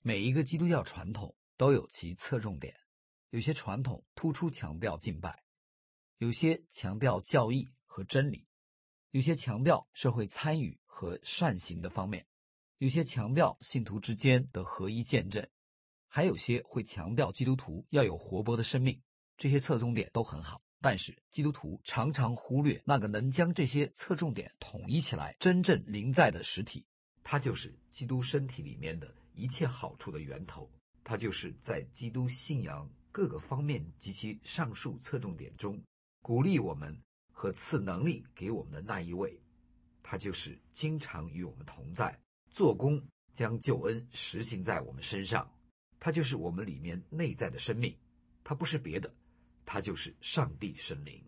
每一个基督教传统都有其侧重点，有些传统突出强调敬拜，有些强调教义和真理，有些强调社会参与和善行的方面，有些强调信徒之间的合一见证，还有些会强调基督徒要有活泼的生命。这些侧重点都很好，但是基督徒常常忽略那个能将这些侧重点统一起来真正临在的实体，它就是基督身体里面的一切好处的源头，它就是在基督信仰各个方面及其上述侧重点中鼓励我们和赐能力给我们的那一位，它就是经常与我们同在，做工将救恩实行在我们身上，它就是我们里面内在的生命，它不是别的，它就是上帝圣灵。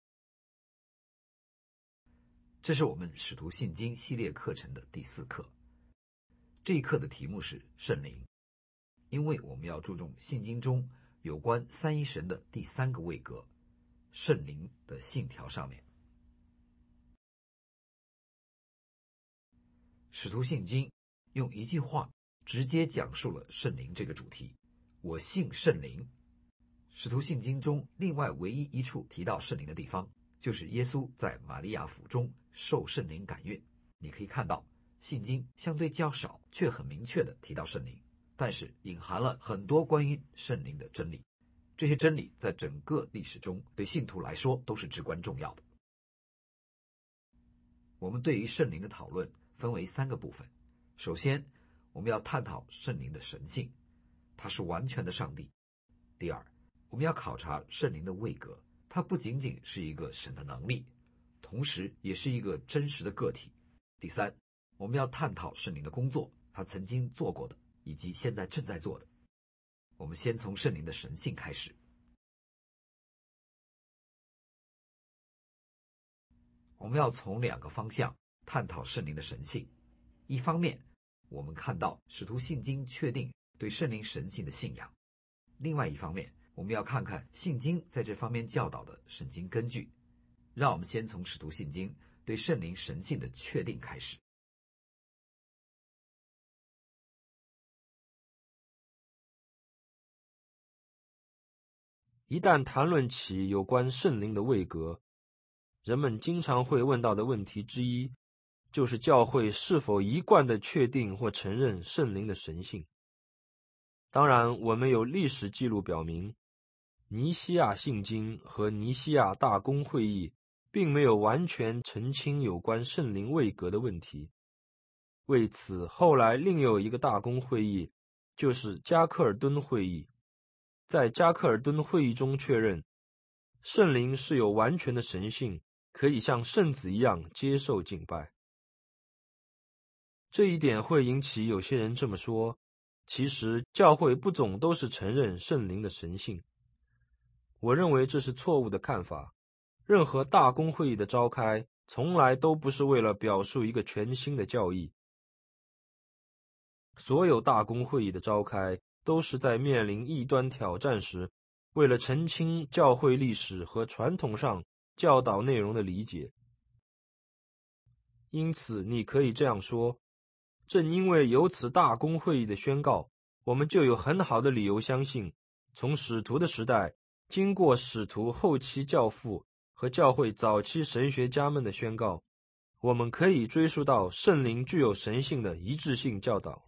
这是我们使徒信经系列课程的第4课，这一课的题目是圣灵，因为我们要注重信经中有关三一神的第3个位格圣灵的信条上面。使徒信经用一句话直接讲述了圣灵这个主题，我信圣灵。使徒信经中另外唯一一处提到圣灵的地方，就是耶稣在玛利亚腹中受圣灵感孕。你可以看到信经相对较少，却很明确地提到圣灵，但是隐含了很多关于圣灵的真理，这些真理在整个历史中对信徒来说都是至关重要的。我们对于圣灵的讨论分为3个部分。首先，我们要探讨圣灵的神性，他是完全的上帝。第二，我们要考察圣灵的位格，它不仅仅是一个神的能力，同时也是一个真实的个体。第三，我们要探讨圣灵的工作，他曾经做过的以及现在正在做的。我们先从圣灵的神性开始。我们要从2个方向探讨圣灵的神性。一方面，我们看到使徒信经确定对圣灵神性的信仰；另外一方面，我们要看看信经在这方面教导的圣经根据。让我们先从使徒信经对圣灵神性的确定开始。 一旦谈论起有关圣灵的位格，人们经常会问到的问题之一，就是教会是否一贯地确定或承认圣灵的神性。当然，我们有历史记录表明，尼西亚信经和尼西亚大公会议并没有完全澄清有关圣灵位格的问题。为此，后来另有一个大公会议，就是加克尔敦会议。在加克尔敦会议中确认，圣灵是有完全的神性，可以像圣子一样接受敬拜。这一点会引起有些人这么说，其实教会不总都是承认圣灵的神性。我认为这是错误的看法。任何大公会议的召开，从来都不是为了表述一个全新的教义。所有大公会议的召开，都是在面临异端挑战时，为了澄清教会历史和传统上教导内容的理解。因此，你可以这样说，正因为有此大公会议的宣告，我们就有很好的理由相信，从使徒的时代，经过使徒后期教父和教会早期神学家们的宣告，我们可以追溯到圣灵具有神性的一致性教导。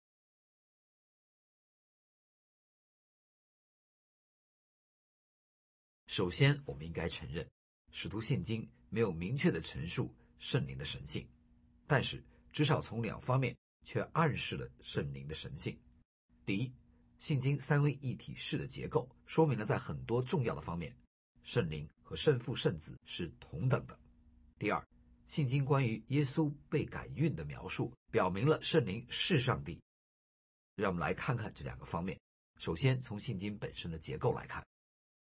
首先，我们应该承认，使徒信经没有明确地陈述圣灵的神性，但是至少从2方面却暗示了圣灵的神性。第一，信经3位一体式的结构说明了在很多重要的方面，圣灵和圣父圣子是同等的。第二，信经关于耶稣被感孕的描述表明了圣灵是上帝。让我们来看看这2个方面。首先，从信经本身的结构来看，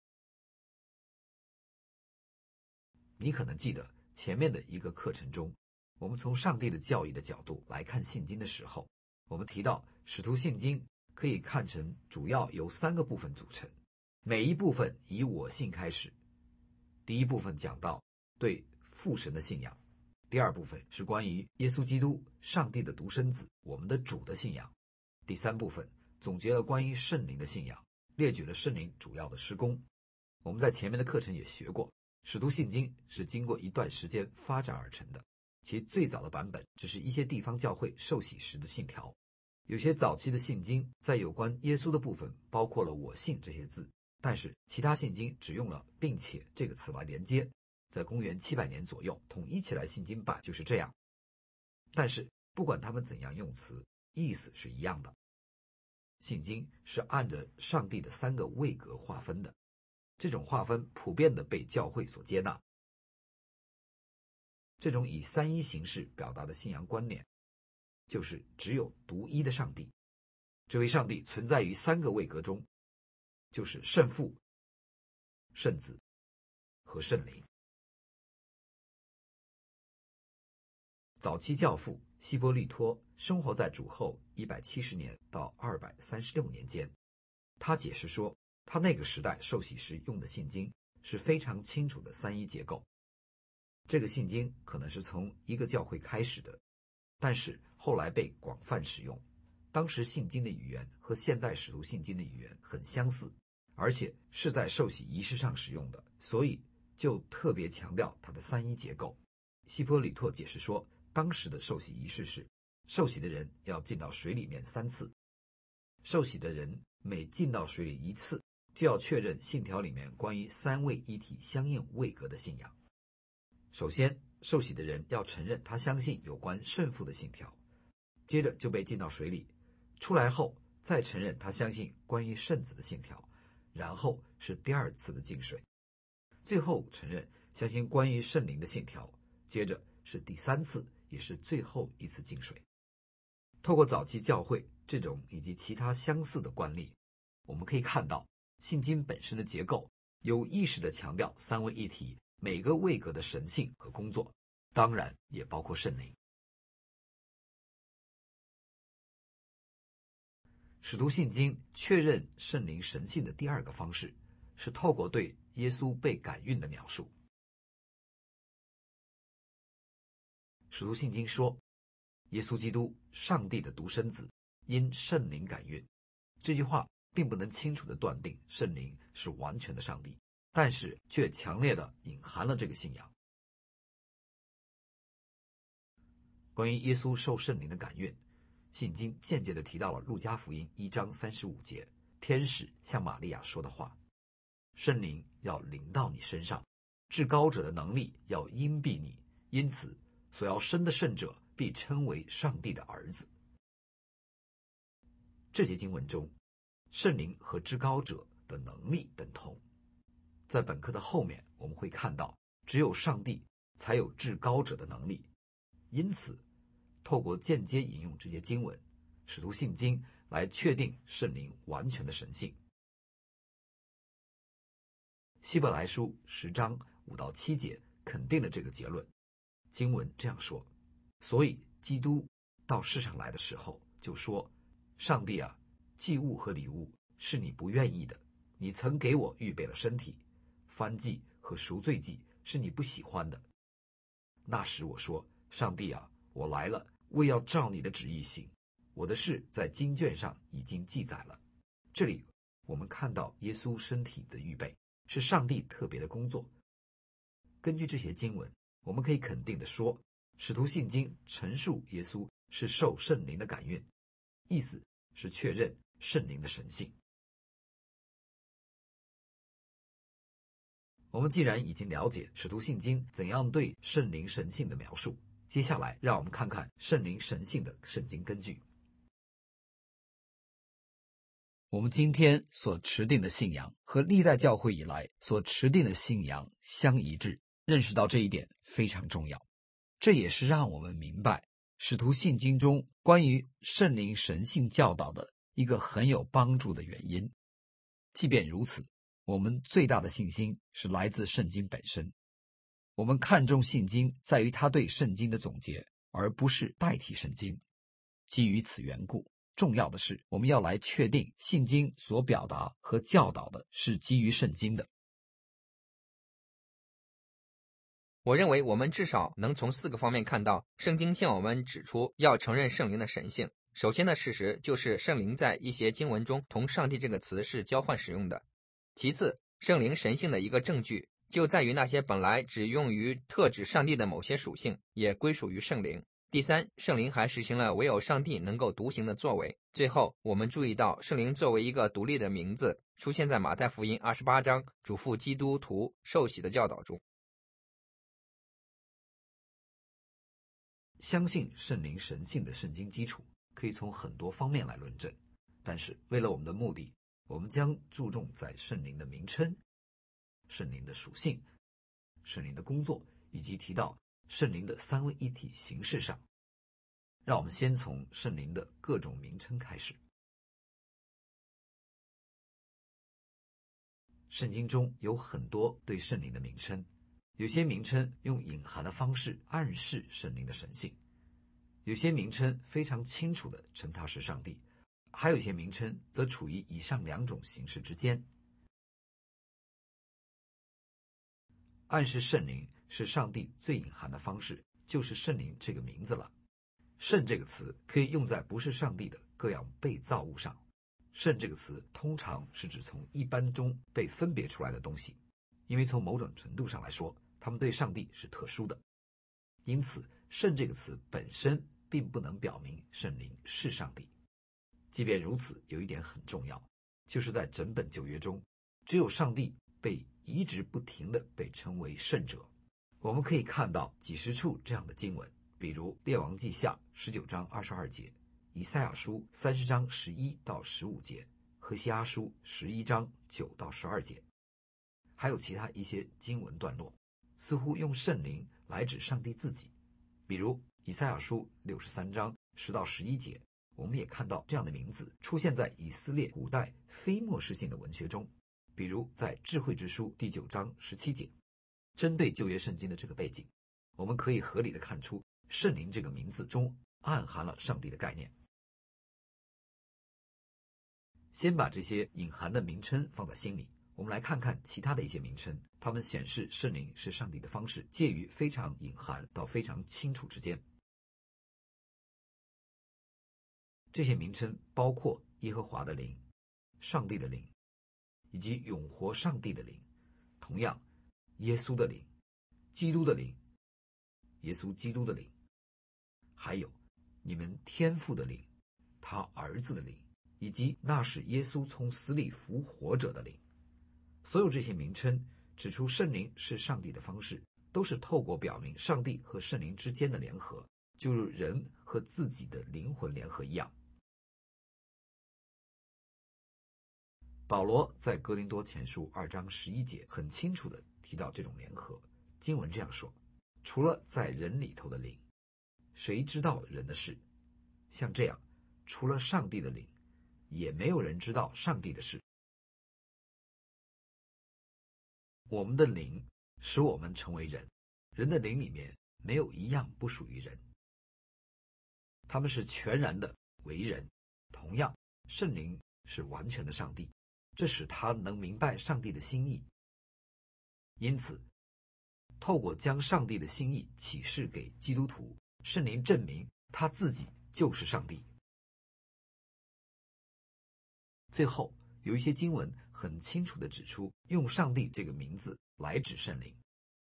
你可能记得前面的一个课程中，我们从上帝的教义的角度来看信经的时候，我们提到使徒信经可以看成主要由3个部分组成，每一部分以我信开始。第一部分讲到对父神的信仰，第二部分是关于耶稣基督上帝的独生子我们的主的信仰， 第3部分总结了关于圣灵的信仰，列举了圣灵主要的施工。我们在前面的课程也学过，使徒信经是经过一段时间发展而成的，其最早的版本只是一些地方教会受洗时的信条。有些早期的信经在有关耶稣的部分包括了我信这些字，但是其他信经只用了并且这个词来连接。在公元700年左右统一起来信经版就是这样。但是不管他们怎样用词，意思是一样的。信经是按着上帝的3个位格划分的，这种划分普遍的被教会所接纳。这种以3一形式表达的信仰观念，就是只有独一的上帝，这位上帝存在于3个位格中，就是圣父、圣子和圣灵。早期教父希波律托生活在主后170年到236年间，他解释说，他那个时代受洗时用的信经是非常清楚的3一结构。这个信经可能是从一个教会开始的，但是后来被广泛使用。当时信经的语言和现代使徒信经的语言很相似，而且是在受洗仪式上使用的，所以就特别强调它的3一结构。希波吕托解释说，当时的受洗仪式是，受洗的人要进到水里面3次，受洗的人每进到水里1次，就要确认信条里面关于3位一体相应位格的信仰。首先，受洗的人要承认他相信有关圣父的信条，接着就被浸到水里，出来后再承认他相信关于圣子的信条，然后是第2次的浸水，最后承认相信关于圣灵的信条，接着是第3次，也是最后一次浸水。透过早期教会这种以及其他相似的惯例，我们可以看到信经本身的结构有意识地强调3位一体每个位格的神性和工作，当然也包括圣灵。使徒信经确认圣灵神性的第2个方式，是透过对耶稣被感孕的描述。使徒信经说，耶稣基督，上帝的独生子，因圣灵感孕。这句话并不能清楚地断定圣灵是完全的上帝，但是却强烈地隐含了这个信仰。关于耶稣受圣灵的感孕，信经间接地提到了路加福音1章35节，天使向玛利亚说的话：圣灵要临到你身上，至高者的能力要荫庇你，因此所要生的圣者必称为上帝的儿子。这节经文中，圣灵和至高者的能力等同。在本课的后面我们会看到，只有上帝才有至高者的能力，因此透过间接引用这些经文，使徒信经来确定圣灵完全的神性。希伯来书10章5到7节肯定了这个结论。经文这样说：所以基督到世上来的时候就说，上帝啊，祭物和礼物是你不愿意的，你曾给我预备了身体，燔祭和赎罪祭是你不喜欢的。那时我说，上帝啊，我来了，为要照你的旨意行，我的事在经卷上已经记载了。这里我们看到耶稣身体的预备是上帝特别的工作。根据这些经文，我们可以肯定地说，使徒信经陈述耶稣是受圣灵的感孕，意思是确认圣灵的神性。我们既然已经了解使徒信经怎样对圣灵神性的描述，接下来让我们看看圣灵神性的圣经根据。我们今天所持定的信仰和历代教会以来所持定的信仰相一致，认识到这一点非常重要。这也是让我们明白使徒信经中关于圣灵神性教导的一个很有帮助的原因。即便如此，我们最大的信心是来自圣经本身。我们看重信经在于它对圣经的总结，而不是代替圣经。基于此缘故，重要的是我们要来确定信经所表达和教导的是基于圣经的。 我认为我们至少能从4个方面看到圣经向我们指出要承认圣灵的神性。 首先的事实就是圣灵在一些经文中同上帝这个词是交换使用的。其次，圣灵神性的一个证据就在于那些本来只用于特指上帝的某些属性，也归属于圣灵。第三，圣灵还实行了唯有上帝能够独行的作为。最后，我们注意到圣灵作为一个独立的名字，出现在马太福音28章嘱咐基督徒受洗的教导中。 相信圣灵神性的圣经基础可以从很多方面来论证，但是为了我们的目的，我们将注重在圣灵的名称、圣灵的属性、圣灵的工作，以及提到圣灵的三位一体形式上。让我们先从圣灵的各种名称开始。圣经中有很多对圣灵的名称，有些名称用隐含的方式暗示圣灵的神性，有些名称非常清楚地称他是上帝，还有些名称则处于以上两种形式之间。暗示圣灵是上帝最隐含的方式，就是圣灵这个名字了。圣这个词可以用在不是上帝的各样被造物上。圣这个词通常是指从一般中被分别出来的东西，因为从某种程度上来说，他们对上帝是特殊的。因此，圣这个词本身并不能表明圣灵是上帝。即便如此，有一点很重要，就是在整本旧约中，只有上帝被一直不停地被称为圣者。我们可以看到几十处这样的经文，比如列王记下19章22节，以赛亚书30章11到15节，何西阿书11章9到12节，还有其他一些经文段落，似乎用圣灵来指上帝自己。比如以赛亚书63章10到11节，我们也看到这样的名字出现在以色列古代非末世性的文学中，比如在智慧之书第9章17节。针对旧约圣经的这个背景，我们可以合理的看出圣灵这个名字中暗含了上帝的概念。先把这些隐含的名称放在心里，我们来看看其他的一些名称，它们显示圣灵是上帝的方式介于非常隐含到非常清楚之间。这些名称包括耶和华的灵、上帝的灵，以及永活上帝的灵。同样，耶稣的灵、基督的灵、耶稣基督的灵，还有你们天父的灵、他儿子的灵，以及那使耶稣从死里复活者的灵。所有这些名称指出圣灵是上帝的方式，都是透过表明上帝和圣灵之间的联合，就如人和自己的灵魂联合一样。保罗在哥林多前书2章11节很清楚地提到这种联合。经文这样说，除了在人里头的灵，谁知道人的事？像这样，除了上帝的灵，也没有人知道上帝的事。我们的灵使我们成为人，人的灵里面没有一样不属于人，他们是全然的为人。同样，圣灵是完全的上帝，这使他能明白上帝的心意。因此，透过将上帝的心意启示给基督徒，圣灵证明他自己就是上帝。最后，有一些经文很清楚地指出，用上帝这个名字来指圣灵。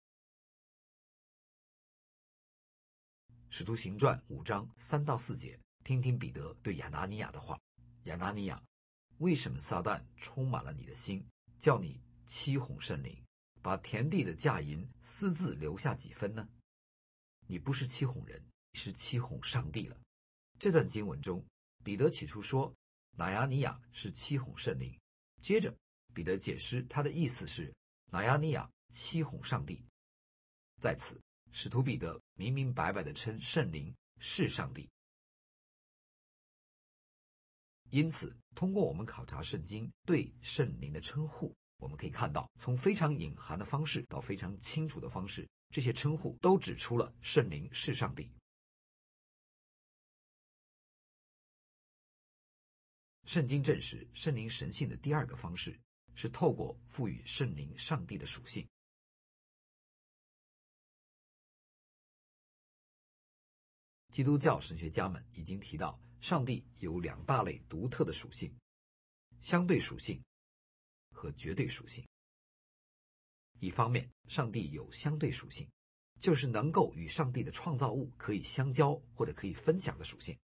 使徒行传5章3到4节，听听彼得对亚拿尼亚的话。亚拿尼亚，为什么撒旦充满了你的心，叫你欺哄圣灵，把田地的价银私自留下几分呢？你不是欺哄人，你是欺哄上帝了。这段经文中，彼得起初说拿亚尼亚是欺哄圣灵，接着彼得解释他的意思是拿亚尼亚欺哄上帝。在此，使徒彼得明明白白地称圣灵是上帝。因此，通过我们考察圣经对圣灵的称呼，我们可以看到，从非常隐含的方式到非常清楚的方式，这些称呼都指出了圣灵是上帝。圣经证实圣灵神性的第二个方式是透过赋予圣灵上帝的属性。基督教神学家们已经提到， 上帝有2大类独特的属性：相对属性和绝对属性。一方面，上帝有相对属性，就是能够与上帝的创造物可以相交或者可以分享的属性。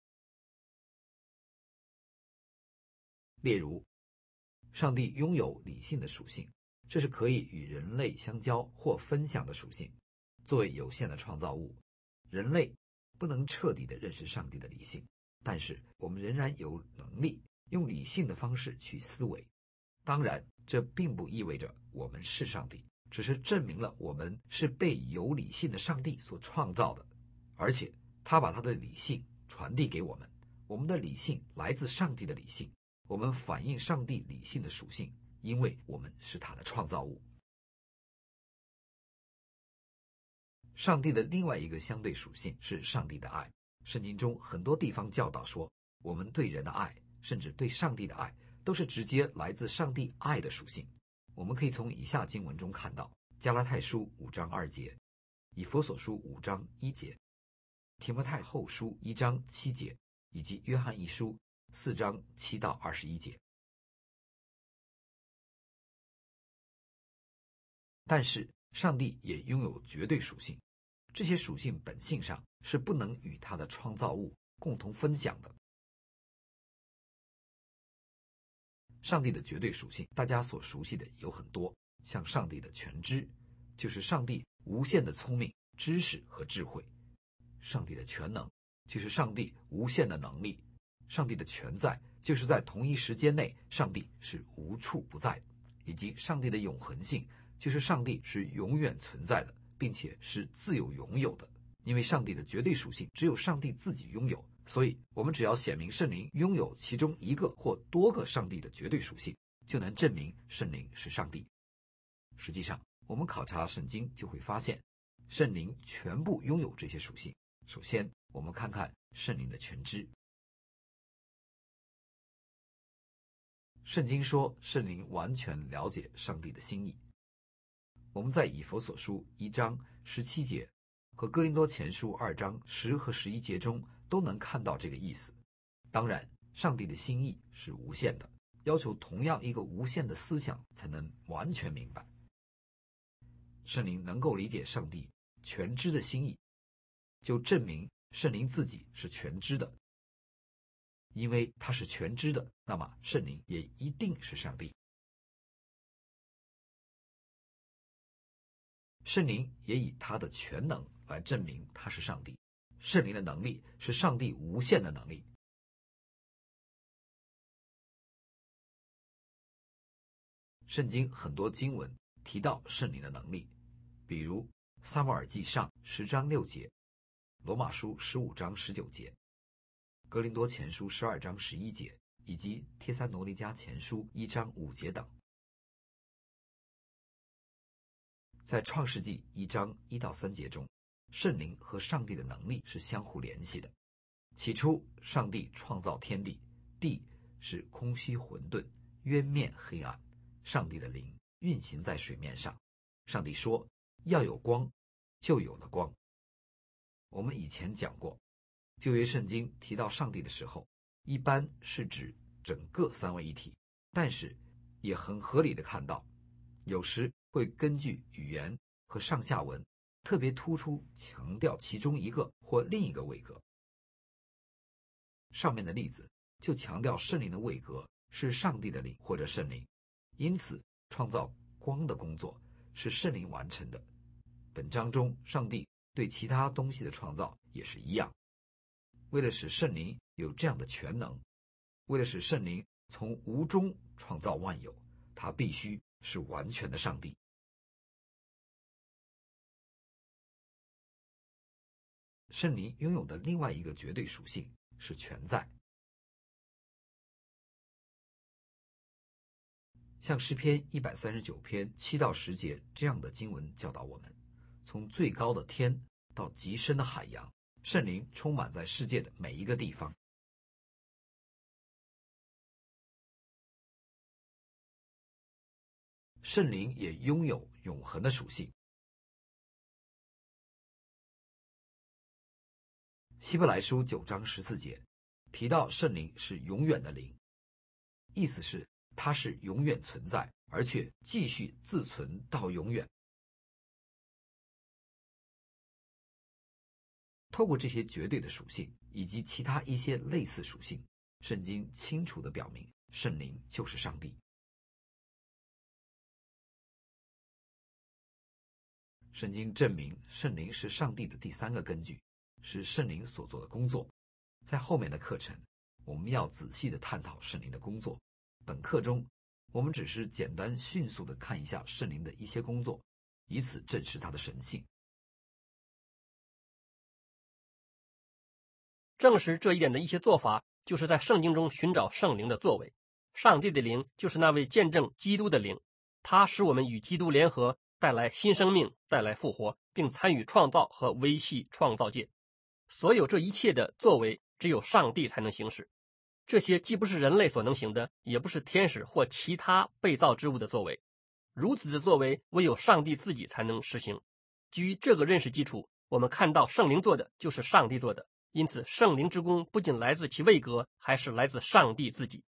例如，上帝拥有理性的属性，这是可以与人类相交或分享的属性。作为有限的创造物，人类不能彻底地认识上帝的理性，但是我们仍然有能力用理性的方式去思维。当然，这并不意味着我们是上帝，只是证明了我们是被有理性的上帝所创造的，而且他把他的理性传递给我们。我们的理性来自上帝的理性，我们反映上帝理性的属性，因为我们是他的创造物。上帝的另外一个相对属性是上帝的爱。圣经中很多地方教导说，我们对人的爱，甚至对上帝的爱，都是直接来自上帝爱的属性。我们可以从以下经文中看到：加拉太书5章2节，以弗所书5章1节，提摩太后书1章7节，以及约翰一书4章7到21节。但是上帝也拥有绝对属性，这些属性本性上是不能与他的创造物共同分享的。上帝的绝对属性，大家所熟悉的有很多，像上帝的全知，就是上帝无限的聪明、知识和智慧；上帝的全能，就是上帝无限的能力；上帝的全在，就是在同一时间内，上帝是无处不在的；以及上帝的永恒性，就是上帝是永远存在的，并且是自有拥有的。因为上帝的绝对属性只有上帝自己拥有，所以我们只要显明圣灵拥有其中一个或多个上帝的绝对属性，就能证明圣灵是上帝。实际上，我们考察圣经就会发现，圣灵全部拥有这些属性。首先，我们看看圣灵的全知。圣经说圣灵完全了解上帝的心意。我们在以弗所书1章17节和哥林多前书2章10和11节中都能看到这个意思。当然，上帝的心意是无限的，要求同样一个无限的思想才能完全明白。圣灵能够理解上帝全知的心意，就证明圣灵自己是全知的。因为他是全知的，那么圣灵也一定是上帝。圣灵也以他的全能来证明他是上帝。圣灵的能力是上帝无限的能力。圣经很多经文提到圣灵的能力，比如撒母耳记上10章6节，罗马书15章19节，哥林多前书12章11节，以及帖撒罗尼迦前书1章5节等。在创世纪1章1到3节中，圣灵和上帝的能力是相互联系的。起初，上帝创造天地，地是空虚混沌，渊面黑暗，上帝的灵运行在水面上。上帝说要有光，就有了光。我们以前讲过，旧约圣经提到上帝的时候，一般是指整个三位一体，但是也很合理的看到，有时会根据语言和上下文特别突出强调其中一个或另一个位格。上面的例子就强调圣灵的位格是上帝的灵或者圣灵，因此创造光的工作是圣灵完成的。本章中上帝对其他东西的创造也是一样。为了使圣灵有这样的全能，为了使圣灵从无中创造万有，他必须是完全的上帝。圣灵拥有的另外一个绝对属性是全在。像诗篇139篇7到10节这样的经文教导我们，从最高的天到极深的海洋，圣灵充满在世界的每一个地方。圣灵也拥有永恒的属性。希伯来书9章14节， 提到圣灵是永远的灵，意思是它是永远存在，而且继续自存到永远。透过这些绝对的属性以及其他一些类似属性，圣经清楚地表明圣灵就是上帝。圣经证明圣灵是上帝的第三个根据，是圣灵所做的工作。在后面的课程，我们要仔细地探讨圣灵的工作。本课中，我们只是简单迅速地看一下圣灵的一些工作，以此证实他的神性。 证实这一点的一些做法，就是在圣经中寻找圣灵的作为。上帝的灵就是那位见证基督的灵，他使我们与基督联合，带来新生命，带来复活，并参与创造和维系创造界。所有这一切的作为，只有上帝才能行使。这些既不是人类所能行的，也不是天使或其他被造之物的作为。如此的作为，唯有上帝自己才能实行。基于这个认识基础，我们看到圣灵做的就是上帝做的。因此，圣灵之功不仅来自其位格，还是来自上帝自己。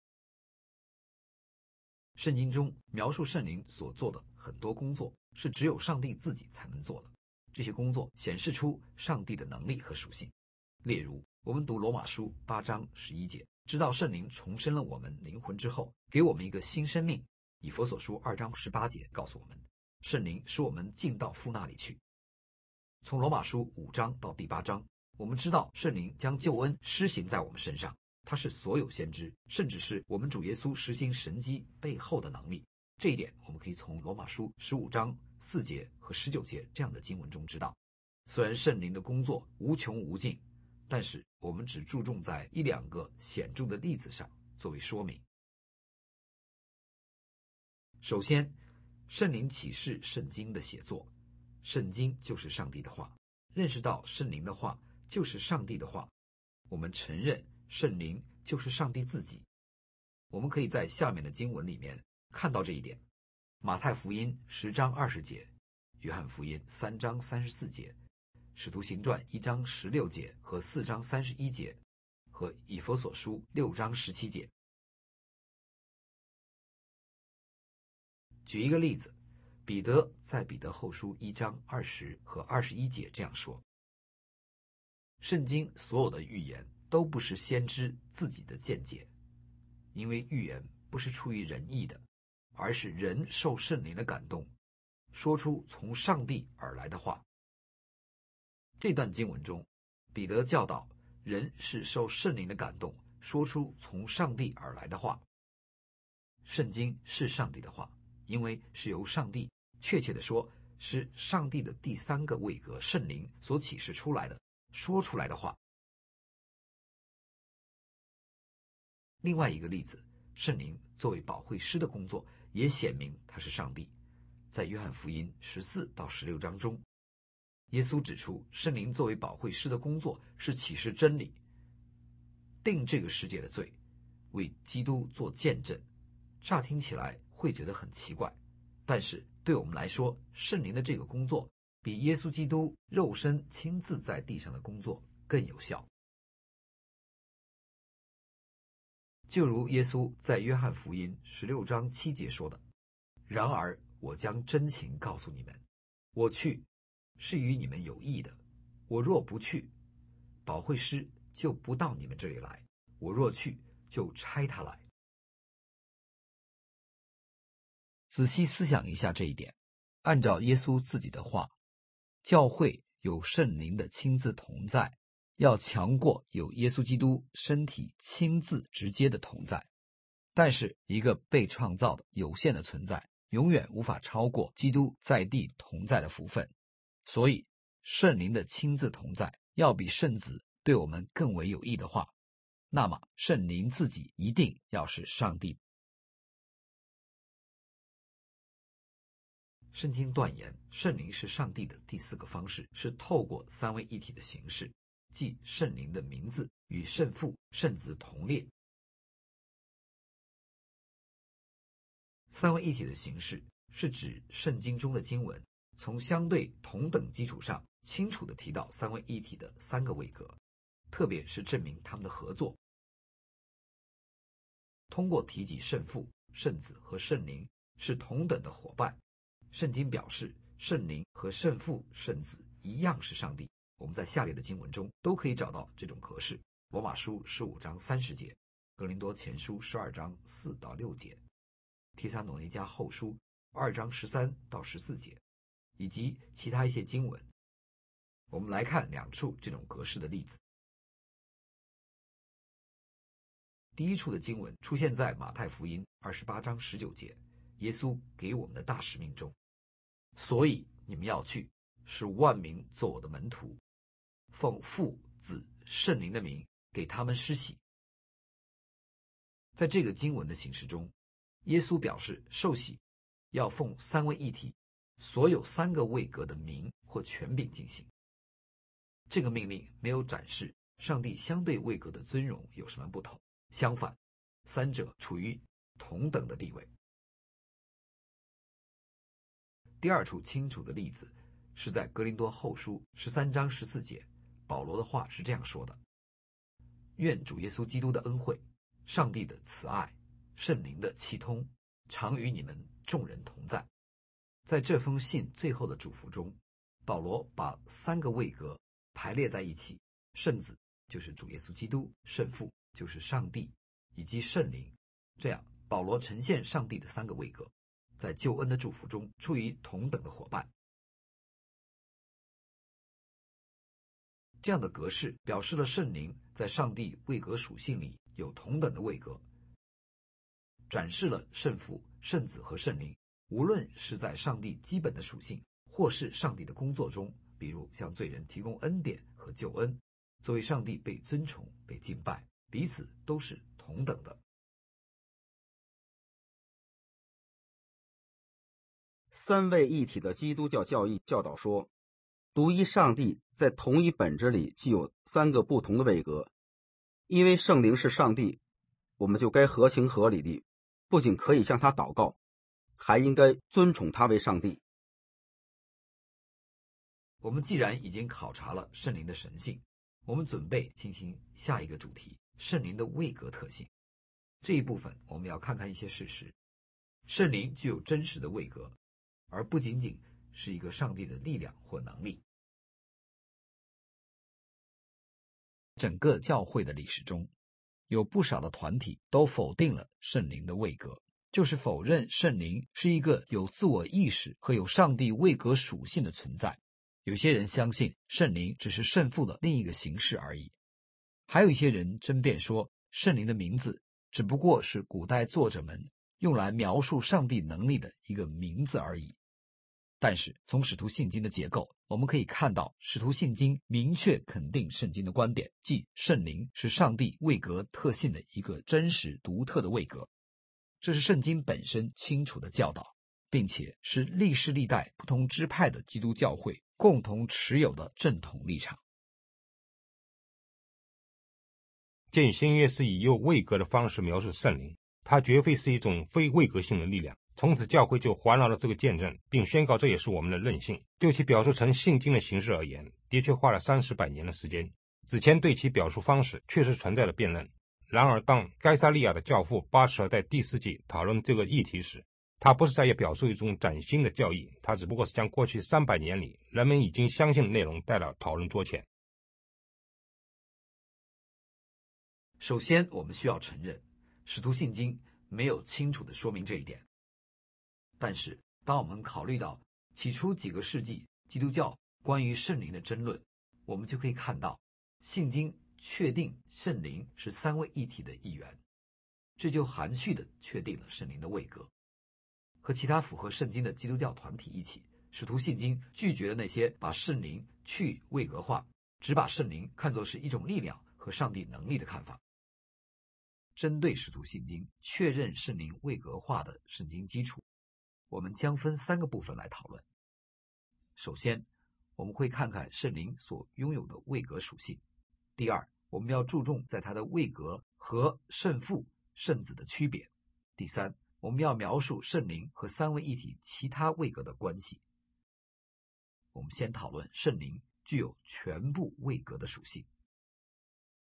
圣经中描述圣灵所做的很多工作，是只有上帝自己才能做的。这些工作显示出上帝的能力和属性。例如，我们读罗马书8章11节，知道圣灵重生了我们灵魂之后，给我们一个新生命。以弗所书2章18节告诉我们，圣灵使我们进到父那里去。从罗马书5章到第8章，我们知道圣灵将救恩施行在我们身上，它是所有先知，甚至是我们主耶稣实行神迹背后的能力。这一点我们可以从罗马书15章4节和19节这样的经文中知道。虽然圣灵的工作无穷无尽，但是我们只注重在一两个显著的例子上作为说明。首先，圣灵启示圣经的写作，圣经就是上帝的话，认识到圣灵的话就是上帝的话，我们承认圣灵就是上帝自己。我们可以在下面的经文里面看到这一点：马太福音10章20节，约翰福音3章34节，使徒行传1章16节和4章31节，和以弗所书6章17节。举一个例子，彼得在彼得后书1章20和21节这样说：圣经所有的预言都不是先知自己的见解，因为预言不是出于人意的，而是人受圣灵的感动，说出从上帝而来的话。这段经文中，彼得教导人是受圣灵的感动，说出从上帝而来的话。圣经是上帝的话，因为是由上帝，确切地说，是上帝的第三个位格圣灵所启示出来的，说出来的话。另外一个例子，圣灵作为保惠师的工作也显明他是上帝。在约翰福音14到16章中，耶稣指出圣灵作为保惠师的工作是启示真理，定这个世界的罪，为基督做见证。乍听起来会觉得很奇怪，但是对我们来说，圣灵的这个工作比耶稣基督肉身亲自在地上的工作更有效。就如耶稣在约翰福音16章7节说的：然而我将真情告诉你们，我去是与你们有益的，我若不去，保惠师就不到你们这里来，我若去，就差他来。仔细思想一下这一点，按照耶稣自己的话，教会有圣灵的亲自同在，要强过有耶稣基督身体亲自直接的同在。但是一个被创造的有限的存在，永远无法超过基督在地同在的福分。所以圣灵的亲自同在要比圣子对我们更为有益的话，那么圣灵自己一定要是上帝。圣经断言圣灵是上帝的第四个方式，是透过三位一体的形式，即圣灵的名字与圣父、圣子同列。三位一体的形式是指圣经中的经文从相对同等基础上清楚地提到三位一体的三个位格， 特别是证明他们的合作。通过提及圣父、圣子和圣灵是同等的伙伴，圣经表示圣灵和圣父、圣子一样是上帝。我们在下列的经文中都可以找到这种格式：罗马书15章30节，哥林多前书12章4到6节，提撒罗尼迦后书2章13到14节，以及其他一些经文。我们来看2处这种格式的例子。第一处的经文出现在马太福音28章19节，耶稣给我们的大使命中，所以你们要去，使万民做我的门徒，奉父、子、圣灵的名给他们施洗。在这个经文的形式中，耶稣表示受洗要奉三位一体所有3个位格的名或权柄进行。这个命令没有展示上帝相对位格的尊荣有什么不同，相反，三者处于同等的地位。第二处清楚的例子是在哥林多后书13章14节，保罗的话是这样说的：愿主耶稣基督的恩惠、上帝的慈爱、圣灵的契通常与你们众人同在。在这封信最后的祝福中，保罗把3个位格排列在一起，圣子就是主耶稣基督，圣父就是上帝，以及圣灵。这样，保罗呈现上帝的3个位格，在救恩的祝福中处于同等的伙伴。这样的格式表示了圣灵在上帝位格属性里有同等的位格，展示了圣父、圣子和圣灵无论是在上帝基本的属性，或是上帝的工作中，比如向罪人提供恩典和救恩，作为上帝被尊崇、被敬拜，彼此都是同等的。 三位一体的基督教教义教导说，独一上帝在同一本质里具有3个不同的位格。因为圣灵是上帝，我们就该合情合理地不仅可以向他祷告，还应该尊崇他为上帝。 我们既然已经考察了圣灵的神性，我们准备进行下一个主题：圣灵的位格特性。这一部分我们要看看一些事实。圣灵具有真实的位格，而不仅仅是一个上帝的力量或能力。整个教会的历史中，有不少的团体都否定了圣灵的位格，就是否认圣灵是一个有自我意识和有上帝位格属性的存在。有些人相信圣灵只是圣父的另一个形式而已，还有一些人争辩说圣灵的名字只不过是古代作者们用来描述上帝能力的一个名字而已。但是从使徒信经的结构，我们可以看到使徒信经明确肯定圣经的观点，即圣灵是上帝位格特性的一个真实独特的位格。这是圣经本身清楚的教导，并且是历世历代不同支派的基督教会共同持有的正统立场。 鉴于新约是以用位格的方式描述圣灵，它绝非是一种非位格性的力量。从此教会就环绕了这个见证，并宣告这也是我们的任性。就其表述成信经的形式而言，的确花了30百年的时间。之前对其表述方式确实存在了辩论。然而当该撒利亚的教父巴茨尔在第4纪讨论这个议题时，他不是在表述一种崭新的教义，他只不过是将过去300年里人们已经相信的内容带到讨论桌前。 首先，我们需要承认使徒信经没有清楚地说明这一点。但是当我们考虑到起初几个世纪基督教关于圣灵的争论，我们就可以看到信经确定圣灵是3位一体的一员，这就含蓄地确定了圣灵的位格。和其他符合圣经的基督教团体一起，使徒信经拒绝了那些把圣灵去位格化，只把圣灵看作是一种力量和上帝能力的看法。针对使徒信经确认圣灵位格化的圣经基础，我们将分3个部分来讨论。首先，我们会看看圣灵所拥有的位格属性。第二，我们要注重在它的位格和圣父、圣子的区别。第三，我们要描述圣灵和3位一体其他位格的关系。我们先讨论圣灵具有全部位格的属性。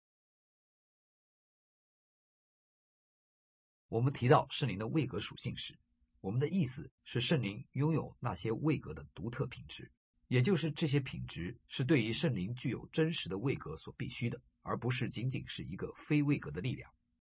我们提到圣灵的位格属性时，我们的意思是圣灵拥有那些位格的独特品质，也就是这些品质是对于圣灵具有真实的位格所必须的，而不是仅仅是一个非位格的力量。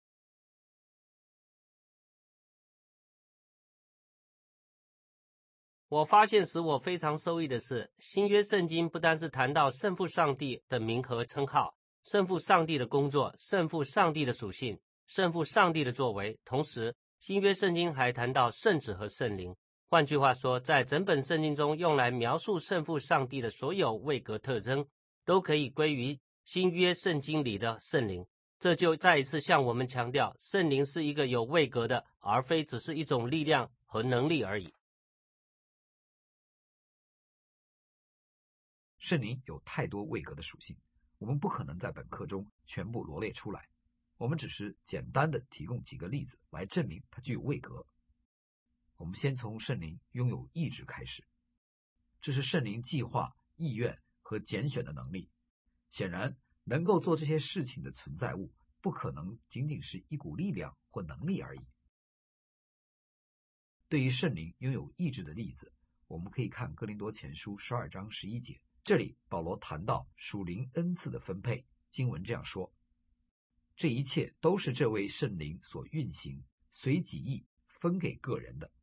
我发现使我非常受益的是，新约圣经不单是谈到圣父上帝的名和称号，圣父上帝的工作，圣父上帝的属性，圣父上帝的作为，同时新约圣经还谈到圣子和圣灵。换句话说，在整本圣经中用来描述圣父上帝的所有位格特征，都可以归于新约圣经里的圣灵。这就再一次向我们强调，圣灵是一个有位格的，而非只是一种力量和能力而已。 圣灵有太多位格的属性，我们不可能在本课中全部罗列出来，我们只是简单的提供几个例子来证明它具有位格。我们先从圣灵拥有意志开始，这是圣灵计划、意愿和拣选的能力。显然，能够做这些事情的存在物，不可能仅仅是一股力量或能力而已。对于圣灵拥有意志的例子，我们可以看哥林多前书12章11节，这里保罗谈到属灵恩赐的分配，经文这样说：这一切都是这位圣灵所运行，随己意分给个人的。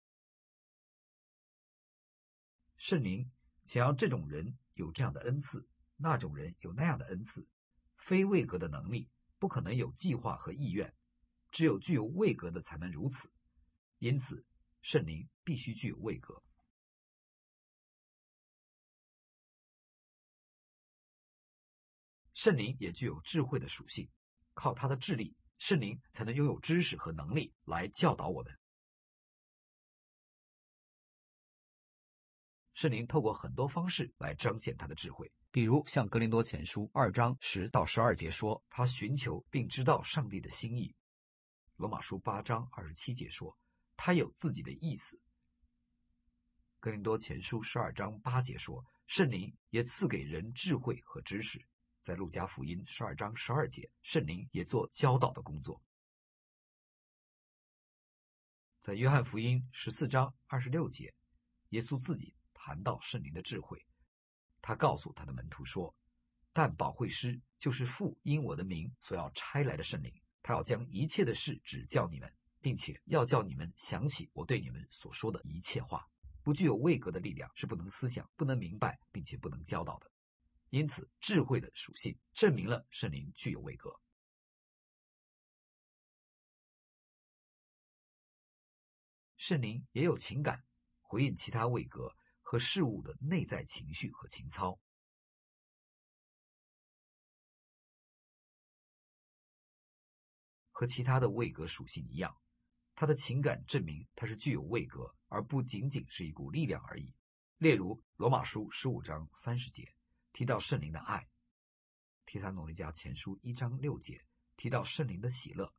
圣灵想要这种人有这样的恩赐，那种人有那样的恩赐，非位格的能力不可能有计划和意愿，只有具有位格的才能如此。因此，圣灵必须具有位格。圣灵也具有智慧的属性，靠他的智力，圣灵才能拥有知识和能力来教导我们。圣灵透过很多方式来彰显他的智慧，比如像哥林多前书2章10到12节说，他寻求并知道上帝的心意。罗马书8章27节说，他有自己的意思。哥林多前书12章8节说，圣灵也赐给人智慧和知识。在路加福音12章12节，圣灵也做教导的工作。在约翰福音14章26节，耶稣自己谈到圣灵的智慧，他告诉他的门徒说，但保惠师就是父因我的名所要差来的圣灵，他要将一切的事指教你们，并且要叫你们想起我对你们所说的一切话。不具有位格的力量是不能思想、不能明白并且不能教导的。因此，智慧的属性证明了圣灵具有位格。圣灵也有情感，回应其他位格和事物的内在情绪和情操。和其他的位格属性一样，他的情感证明他是具有位格，而不仅仅是一股力量而已。例如，罗马书15章30节提到圣灵的爱，帖撒罗尼迦前书1章6节提到圣灵的喜乐。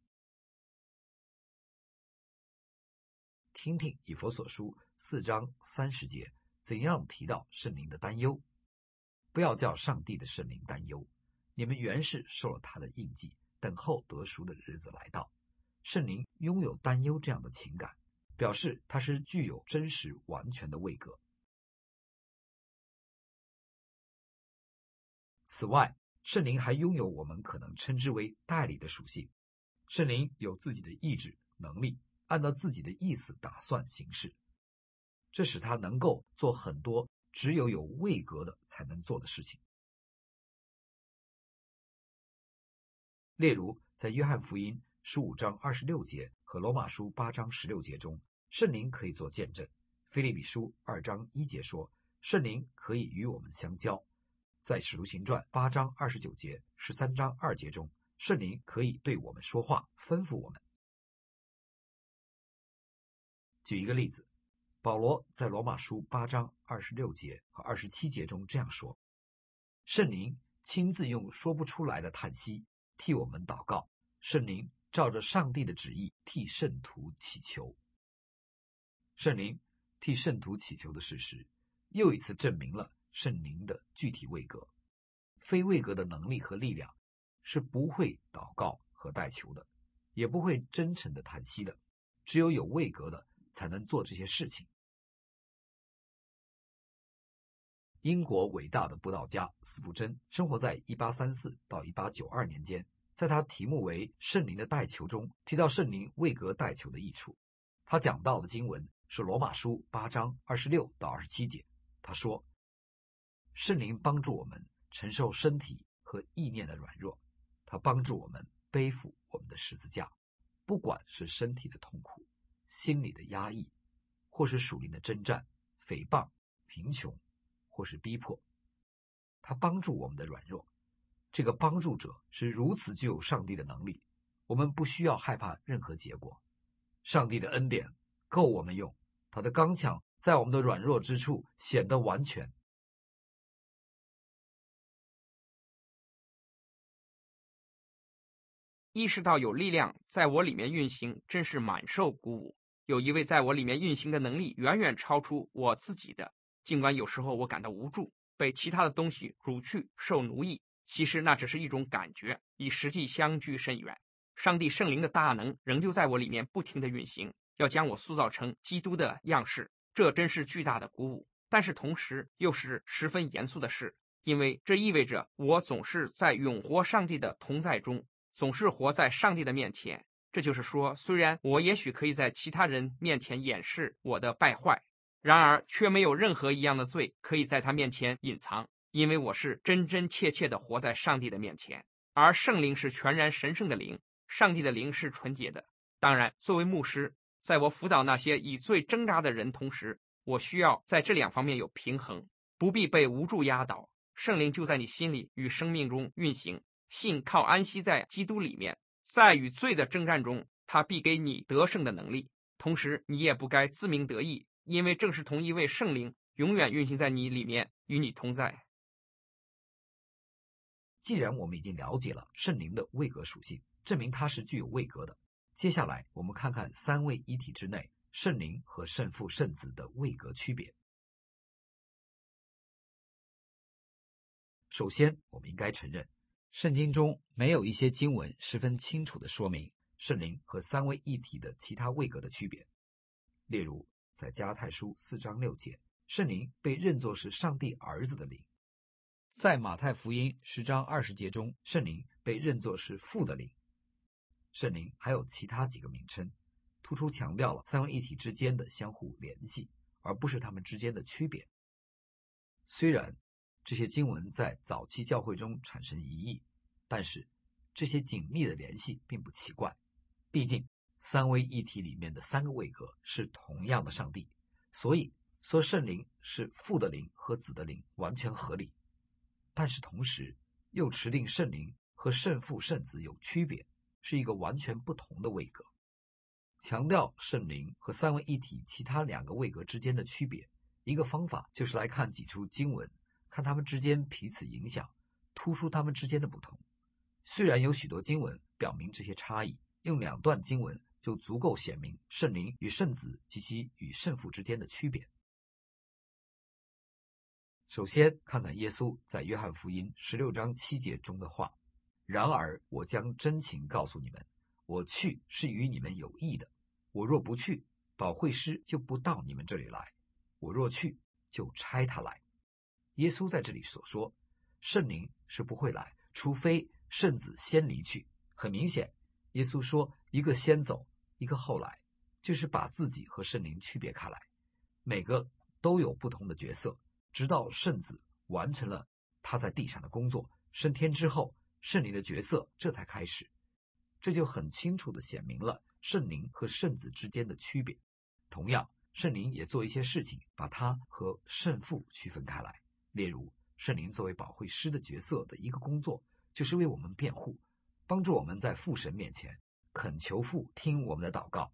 听听以弗所书4章30节怎样提到圣灵的担忧。不要叫上帝的圣灵担忧，你们原是受了他的印记，等候得赎的日子来到。圣灵拥有担忧这样的情感，表示他是具有真实完全的位格。此外，圣灵还拥有我们可能称之为代理的属性。圣灵有自己的意志、能力，按照自己的意思打算行事，这使他能够做很多只有位格的才能做的事情。例如，在约翰福音15章26节和罗马书8章16节中，圣灵可以做见证。腓立比书2章1节说，圣灵可以与我们相交。在使徒行传8章29节、13章2节中，圣灵可以对我们说话，吩咐我们。举一个例子，保罗在罗马书8章26节和27节中这样说，圣灵亲自用说不出来的叹息替我们祷告，圣灵照着上帝的旨意替圣徒祈求。圣灵替圣徒祈求的事实，又一次证明了圣灵的具体位格。非位格的能力和力量是不会祷告和代求的， 也不会真诚的叹息的。只有有位格的才能做这些事情。英国伟大的布道家斯布真生活在1834到1892年间，在他题目为《圣灵的代求》中提到圣灵位格代求的益处。他讲到的经文是罗马书8章26到27节。他说，圣灵帮助我们承受身体和意念的软弱，他帮助我们背负我们的十字架，不管是身体的痛苦、心理的压抑，或是属灵的征战、诽谤、贫穷，或是逼迫，他帮助我们的软弱。这个帮助者是如此具有上帝的能力，我们不需要害怕任何结果。上帝的恩典够我们用，他的刚强在我们的软弱之处显得完全。 意识到有力量在我里面运行，真是满受鼓舞。有一位在我里面运行的能力远远超出我自己的，尽管有时候我感到无助，被其他的东西掳去，受奴役，其实那只是一种感觉，与实际相距甚远。上帝圣灵的大能仍旧在我里面不停地运行，要将我塑造成基督的样式，这真是巨大的鼓舞，但是同时又是十分严肃的事，因为这意味着我总是在永活上帝的同在中，总是活在上帝的面前。这就是说，虽然我也许可以在其他人面前掩饰我的败坏，然而却没有任何一样的罪可以在他面前隐藏，因为我是真真切切地活在上帝的面前。而圣灵是全然神圣的灵，上帝的灵是纯洁的。当然，作为牧师，在我辅导那些以罪挣扎的人同时，我需要在这两方面有平衡，不必被无助压倒。圣灵就在你心里与生命中运行，信靠安息在基督里面，在与罪的征战中，他必给你得胜的能力。同时你也不该自鸣得意，因为正是同一位圣灵永远运行在你里面，与你同在。 既然我们已经了解了圣灵的位格属性，证明它是具有位格的，接下来我们看看三位一体之内圣灵和圣父圣子的位格区别。首先，我们应该承认，圣经中没有一些经文十分清楚地说明圣灵和三位一体的其他位格的区别。例如，在加拉太书4章6节，圣灵被认作是上帝儿子的灵；在马太福音10章20节中，圣灵被认作是父的灵。圣灵还有其他几个名称，突出强调了三位一体之间的相互联系，而不是他们之间的区别。虽然这些经文在早期教会中产生疑义，但是这些紧密的联系并不奇怪，毕竟三位一体里面的三个位格是同样的上帝，所以说圣灵是父的灵和子的灵完全合理。但是同时又持定圣灵和圣父圣子有区别，是一个完全不同的位格。强调圣灵和三位一体其他两个位格之间的区别，一个方法就是来看几处经文，看他们之间彼此影响，突出他们之间的不同。虽然有许多经文表明这些差异，用两段经文就足够显明圣灵与圣子及其与圣父之间的区别。首先看看耶稣在约翰福音16章7节中的话，然而我将真情告诉你们，我去是与你们有益的，我若不去，保惠师就不到你们这里来，我若去，就差他来。耶稣在这里所说，圣灵是不会来，除非圣子先离去。很明显，耶稣说一个先走，一个后来，就是把自己和圣灵区别开来，每个都有不同的角色，直到圣子完成了他在地上的工作，升天之后，圣灵的角色这才开始。这就很清楚地显明了圣灵和圣子之间的区别。同样，圣灵也做一些事情，把他和圣父区分开来。例如，圣灵作为保惠师的角色的一个工作，就是为我们辩护，帮助我们在父神面前恳求父听我们的祷告。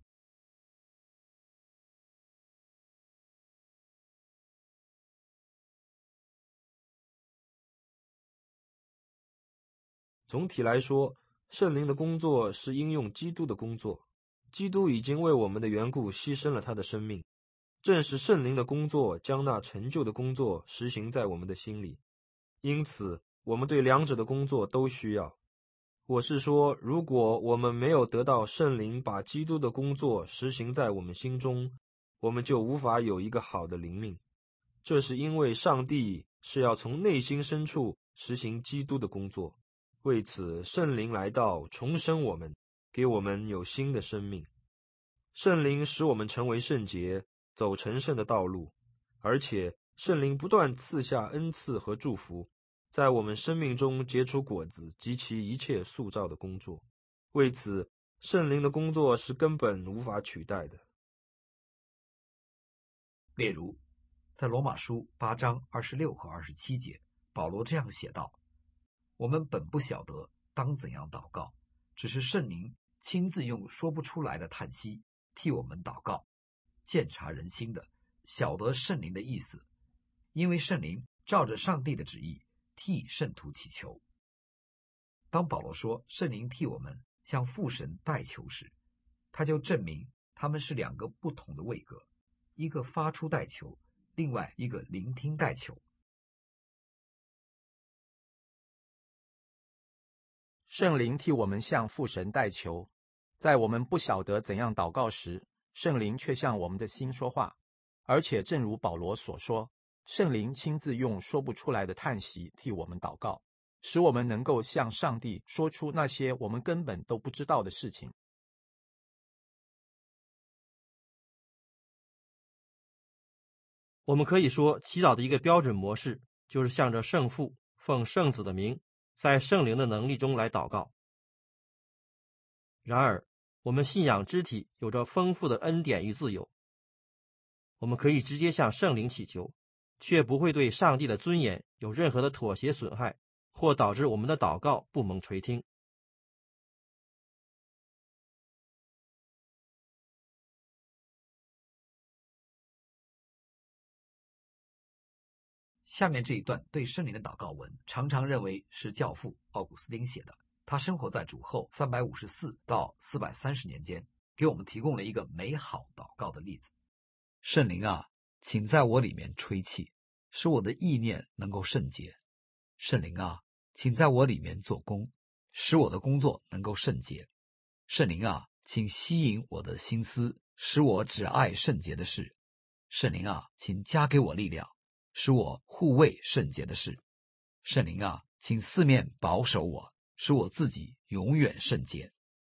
总体来说，圣灵的工作是应用基督的工作。基督已经为我们的缘故牺牲了他的生命，正是圣灵的工作将那成就的工作实行在我们的心里。因此，我们对两者的工作都需要。 我是说，如果我们没有得到圣灵把基督的工作实行在我们心中，我们就无法有一个好的灵命。这是因为上帝是要从内心深处实行基督的工作，为此圣灵来到，重生我们，给我们有新的生命。圣灵使我们成为圣洁，走成圣的道路，而且圣灵不断赐下恩赐和祝福，在我们生命中结出果子及其一切塑造的工作。为此，圣灵的工作是根本无法取代的。 例如，在罗马书8章26和27节，保罗这样写道：我们本不晓得当怎样祷告，只是圣灵亲自用说不出来的叹息替我们祷告，鉴察人心的，晓得圣灵的意思，因为圣灵照着上帝的旨意替圣徒祈求。当保罗说圣灵替我们向父神代求时，他就证明他们是两个不同的位格，一个发出代求，另外一个聆听代求。 圣灵替我们向父神代求，在我们不晓得怎样祷告时，圣灵却向我们的心说话，而且正如保罗所说，圣灵亲自用说不出来的叹息替我们祷告，使我们能够向上帝说出那些我们根本都不知道的事情。 我们可以说，祈祷的一个标准模式就是向着圣父奉圣子的名，在圣灵的能力中来祷告。然而，我们信仰肢体有着丰富的恩典与自由，我们可以直接向圣灵祈求，却不会对上帝的尊严有任何的妥协损害，或导致我们的祷告不蒙垂听。 下面这一段对圣灵的祷告文，常常认为是教父奥古斯丁写的。他生活在主后354到430年间，给我们提供了一个美好祷告的例子。圣灵啊，请在我里面吹气，使我的意念能够圣洁。圣灵啊，请在我里面做工，使我的工作能够圣洁。圣灵啊，请吸引我的心思，使我只爱圣洁的事。圣灵啊，请加给我力量，使我护卫圣洁的事。圣灵啊，请四面保守我，使我自己永远圣洁。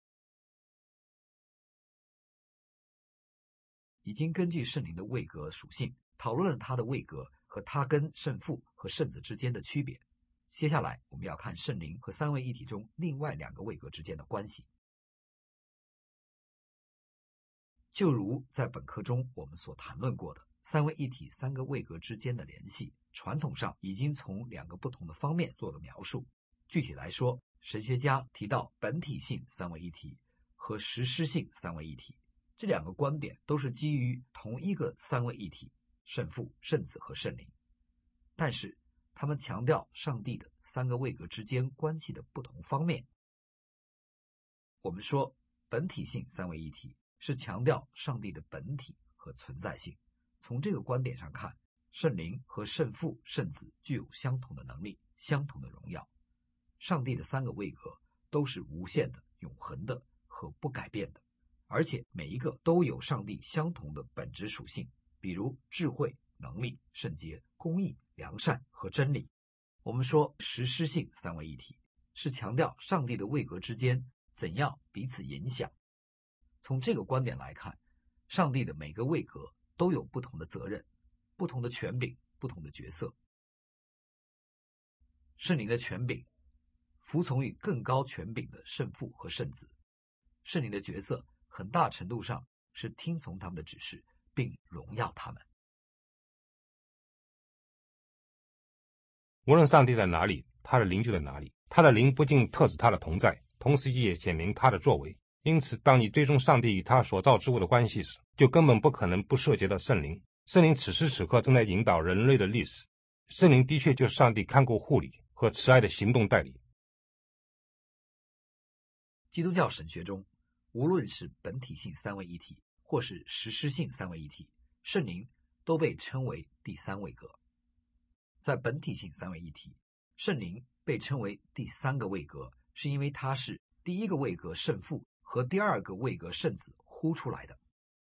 已经根据圣灵的位格属性讨论了它的位格和它跟圣父和圣子之间的区别。接下来我们要看圣灵和三位一体中另外两个位格之间的关系。就如在本课中我们所谈论过的，三位一体三个位格之间的联系，传统上已经从两个不同的方面做了描述。具体来说，神学家提到本体性三位一体和实施性三位一体，这两个观点都是基于同一个三位一体，圣父、圣子和圣灵，但是他们强调上帝的三个位格之间关系的不同方面。我们说本体性三位一体是强调上帝的本体和存在性。从这个观点上看，圣灵和圣父、圣子具有相同的能力，相同的荣耀。上帝的三个位格都是无限的、永恒的和不改变的，而且每一个都有上帝相同的本质属性，比如智慧、能力、圣洁、公义、良善和真理。我们说实施性三位一体是强调上帝的位格之间怎样彼此影响。从这个观点来看，上帝的每个位格都有不同的责任、不同的权柄、不同的角色。圣灵的权柄服从于更高权柄的圣父和圣子，圣灵的角色很大程度上是听从他们的指示，并荣耀他们。 无论上帝在哪里，他的灵就在哪里。他的灵不仅特指他的同在，同时也显明他的作为。因此，当你追踪上帝与他所造之物的关系时，就根本不可能不涉及到圣灵。圣灵此时此刻正在引导人类的历史。圣灵的确就是上帝看顾、护理和慈爱的行动代理。 基督教神学中，无论是本体性三位一体或是实施性三位一体，圣灵都被称为第三位格。在本体性三位一体，圣灵被称为第三个位格， 是因为它是第一个位格圣父和第二个位格圣子呼出来的。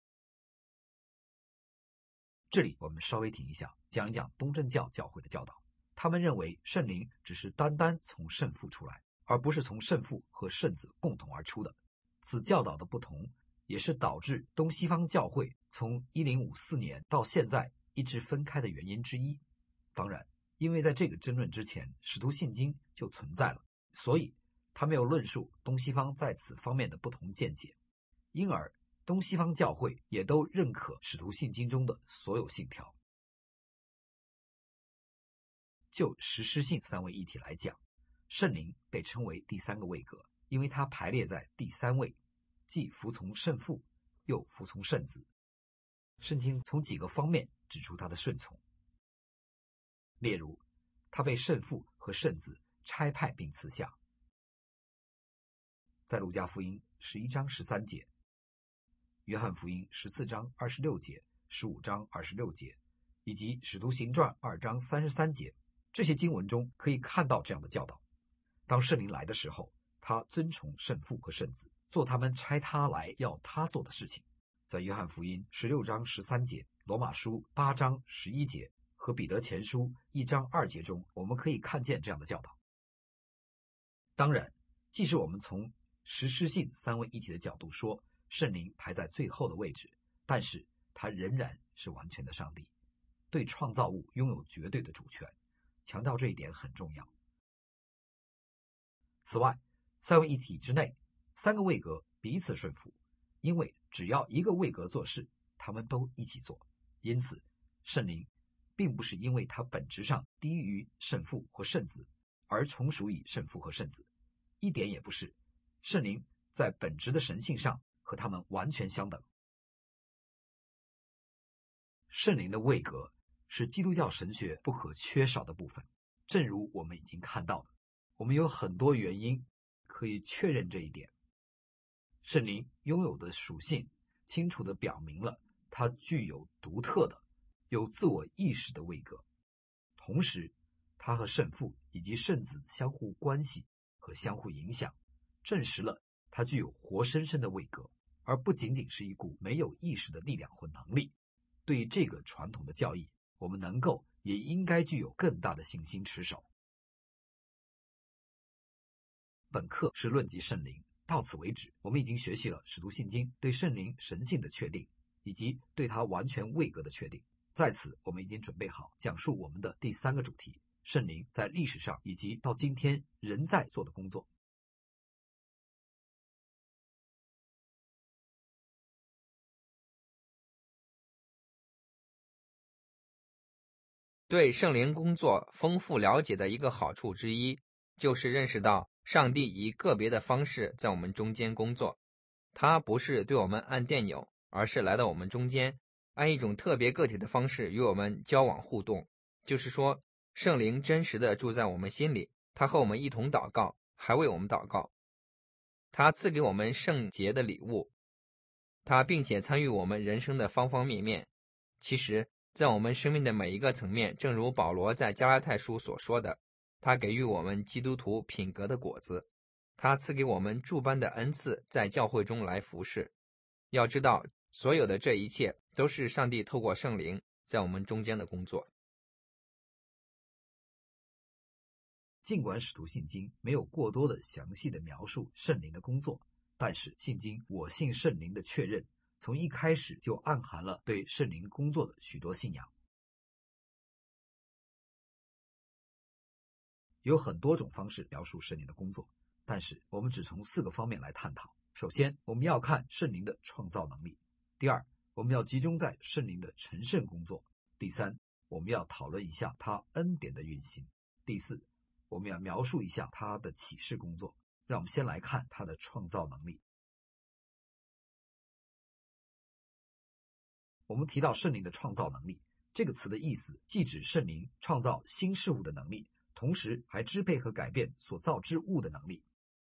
这里我们稍微停一下，讲一讲东正教教会的教导。他们认为圣灵只是单单从圣父出来，而不是从圣父和圣子共同而出的。此教导的不同，也是导致东西方教会从1054年到现在一直分开的原因之一。当然，因为在这个争论之前，使徒信经就存在了，所以他没有论述东西方在此方面的不同见解，因而东西方教会也都认可使徒信经中的所有信条。就实施性三位一体来讲，圣灵被称为第三个位格，因为它排列在第三位，既服从圣父，又服从圣子。圣经从几个方面指出他的顺从，例如他被圣父和圣子差派并赐下，在路加福音11章13节，约翰福音14章26节、15章26节，以及使徒行传2章33节，这些经文中可以看到这样的教导。当圣灵来的时候，他遵从圣父和圣子，做他们差他来要他做的事情。在约翰福音16章13节、罗马书8章11节和彼得前书1章2节中，我们可以看见这样的教导。当然，即使我们从实施性三位一体的角度说，圣灵排在最后的位置，但是他仍然是完全的上帝，对创造物拥有绝对的主权，强调这一点很重要。此外，三位一体之内，三个位格彼此顺服，因为只要一个位格做事，他们都一起做。因此，圣灵并不是因为它本质上低于圣父或圣子而从属于圣父和圣子，一点也不是。圣灵在本质的神性上和他们完全相等。圣灵的位格是基督教神学不可缺少的部分，正如我们已经看到的，我们有很多原因可以确认这一点。圣灵拥有的属性清楚地表明了它具有独特的、有自我意识的位格，同时它和圣父以及圣子相互关系和相互影响，证实了它具有活生生的位格，而不仅仅是一股没有意识的力量或能力。对于这个传统的教义，我们能够也应该具有更大的信心持守。本课是论及圣灵，到此为止，我们已经学习了使徒信经对圣灵神性的确定，以及对它完全位格的确定。在此，我们已经准备好讲述我们的第三个主题，圣灵在历史上以及到今天仍在做的工作。 对圣灵工作丰富了解的一个好处之一，就是认识到上帝以个别的方式在我们中间工作。他不是对我们按电钮，而是来到我们中间，按一种特别个体的方式与我们交往互动。就是说，圣灵真实的住在我们心里，他和我们一同祷告，还为我们祷告。他赐给我们圣洁的礼物，他并且参与我们人生的方方面面。其实在我们生命的每一个层面，正如保罗在加拉太书所说的，他给予我们基督徒品格的果子，他赐给我们诸般的恩赐，在教会中来服侍。要知道，所有的这一切都是上帝透过圣灵在我们中间的工作。 尽管使徒信经没有过多的详细的描述圣灵的工作，但是信经我信圣灵的确认从一开始就暗含了对圣灵工作的许多信仰。有很多种方式描述圣灵的工作，但是我们只从4个方面来探讨。首先，我们要看圣灵的创造能力；第二，我们要集中在圣灵的成圣工作；第三，我们要讨论一下他恩典的运行；第四，我们要描述一下他的启示工作。让我们先来看他的创造能力。我们提到圣灵的创造能力，这个词的意思既指圣灵创造新事物的能力，同时还支配和改变所造之物的能力。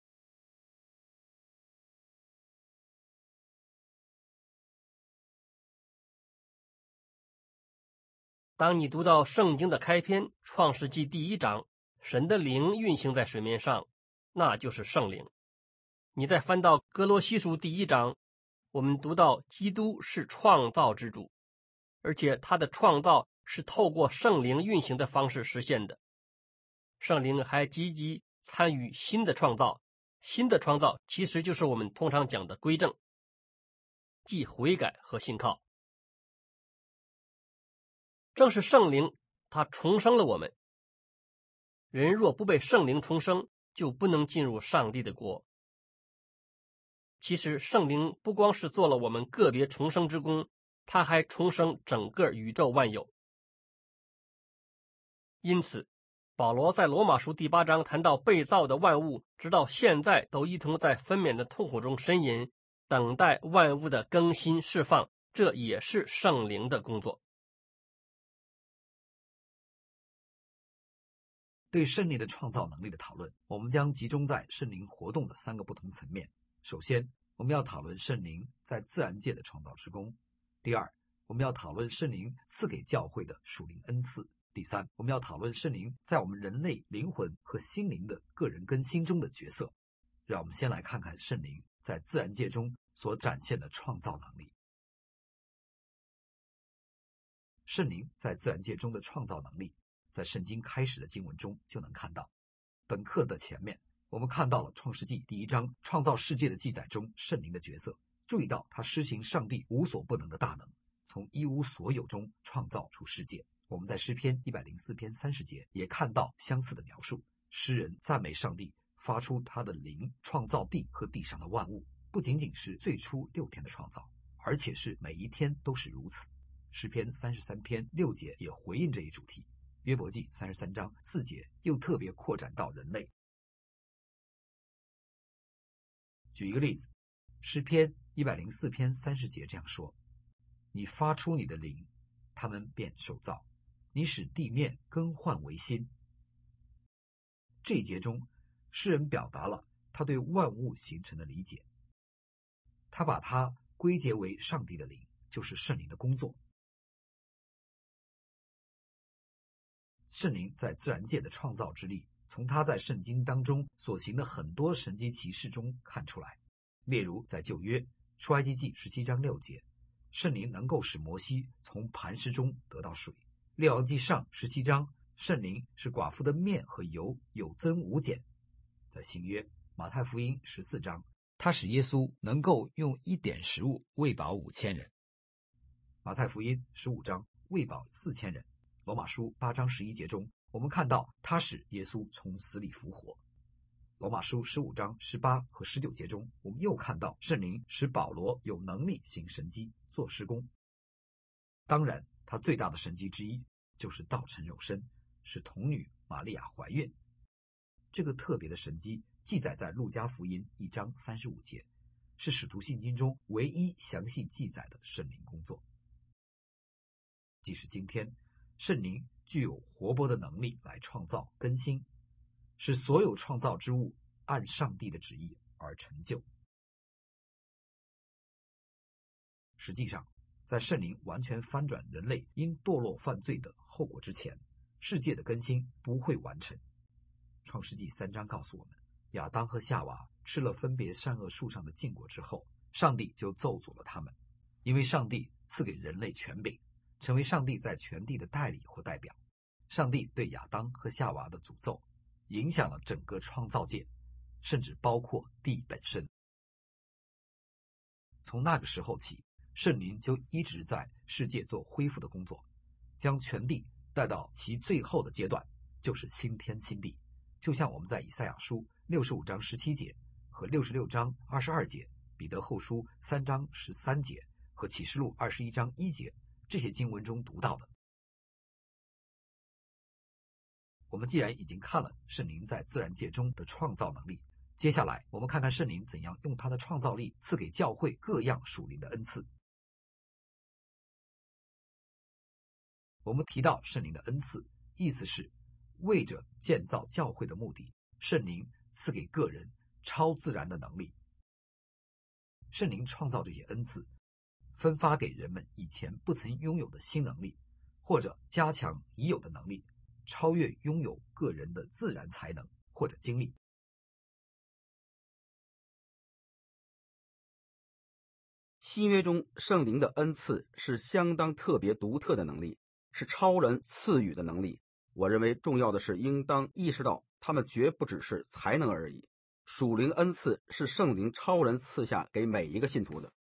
当你读到圣经的开篇《创世纪》第1章，神的灵运行在水面上， 那就是圣灵。你再翻到哥罗西书第1章，我们读到基督是创造之主，而且他的创造是透过圣灵运行的方式实现的。圣灵还积极参与新的创造，新的创造其实就是我们通常讲的归正，即悔改和信靠。正是圣灵，他重生了我们。人若不被圣灵重生，就不能进入上帝的国。其实圣灵不光是做了我们个别重生之功，他还重生整个宇宙万有。因此保罗在罗马书第8章谈到被造的万物直到现在都一同在分娩的痛苦中呻吟，等待万物的更新释放，这也是圣灵的工作。 对圣灵的创造能力的讨论，我们将集中在圣灵活动的3个不同层面。首先，我们要讨论圣灵在自然界的创造之功。第二，我们要讨论圣灵赐给教会的属灵恩赐。第三，我们要讨论圣灵在我们人类灵魂和心灵的个人更新中的角色。让我们先来看看圣灵在自然界中所展现的创造能力。圣灵在自然界中的创造能力，在圣经开始的经文中就能看到。本课的前面，我们看到了创世纪第1章创造世界的记载中圣灵的角色，注意到他施行上帝无所不能的大能，从一无所有中创造出世界。我们在诗篇104篇30节也看到相似的描述，诗人赞美上帝发出他的灵创造地和地上的万物，不仅仅是最初6天的创造，而且是每一天都是如此。诗篇33篇6节也回应这一主题，约伯记33章4节又特别扩展到人类。举一个例子，诗篇104篇30节这样说：你发出你的灵，他们便受造，你使地面更换为新。这一节中，诗人表达了他对万物形成的理解，他把它归结为上帝的灵，就是圣灵的工作。圣灵在自然界的创造之力，从他在圣经当中所行的很多神迹奇事中看出来。例如在旧约出埃及记17章6节，圣灵能够使摩西从磐石中得到水。列王记上17章，圣灵使寡妇的面和油有增无减。在新约马太福音14章，他使耶稣能够用一点食物喂饱5000人。马太福音15章喂饱4000人。罗马书8章11节中，我们看到他使耶稣从死里复活。罗马书15章18和19节中，我们又看到圣灵使保罗有能力行神迹做事工。当然，他最大的神迹之一就是道成肉身，使童女玛利亚怀孕。这个特别的神迹记载在路加福音1章35节，是使徒信经中唯一详细记载的圣灵工作。即使今天，圣灵具有活泼的能力来创造更新，使所有创造之物按上帝的旨意而成就。实际上，在圣灵完全翻转人类因堕落犯罪的后果之前，世界的更新不会完成。创世纪3章告诉我们，亚当和夏娃吃了分别善恶树上的禁果之后，上帝就咒诅了他们，因为上帝赐给人类权柄，成为上帝在全地的代理或代表。上帝对亚当和夏娃的诅咒影响了整个创造界，甚至包括地本身。从那个时候起，圣灵就一直在世界做恢复的工作，将全地带到其最后的阶段，就是新天新地。就像我们在以赛亚书65章17节和66章22节、彼得后书3章13节和启示录21章1节这些经文中读到的。我们既然已经看了圣灵在自然界中的创造能力，接下来我们看看圣灵怎样用他的创造力赐给教会各样属灵的恩赐。我们提到圣灵的恩赐，意思是为着建造教会的目的，圣灵赐给个人超自然的能力。圣灵创造这些恩赐，分发给人们以前不曾拥有的新能力，或者加强已有的能力，超越拥有个人的自然才能或者经历。 新约中圣灵的恩赐是相当特别独特的能力，是超人赐予的能力。我认为重要的是应当意识到他们绝不只是才能而已。属灵恩赐是圣灵超人赐下给每一个信徒的。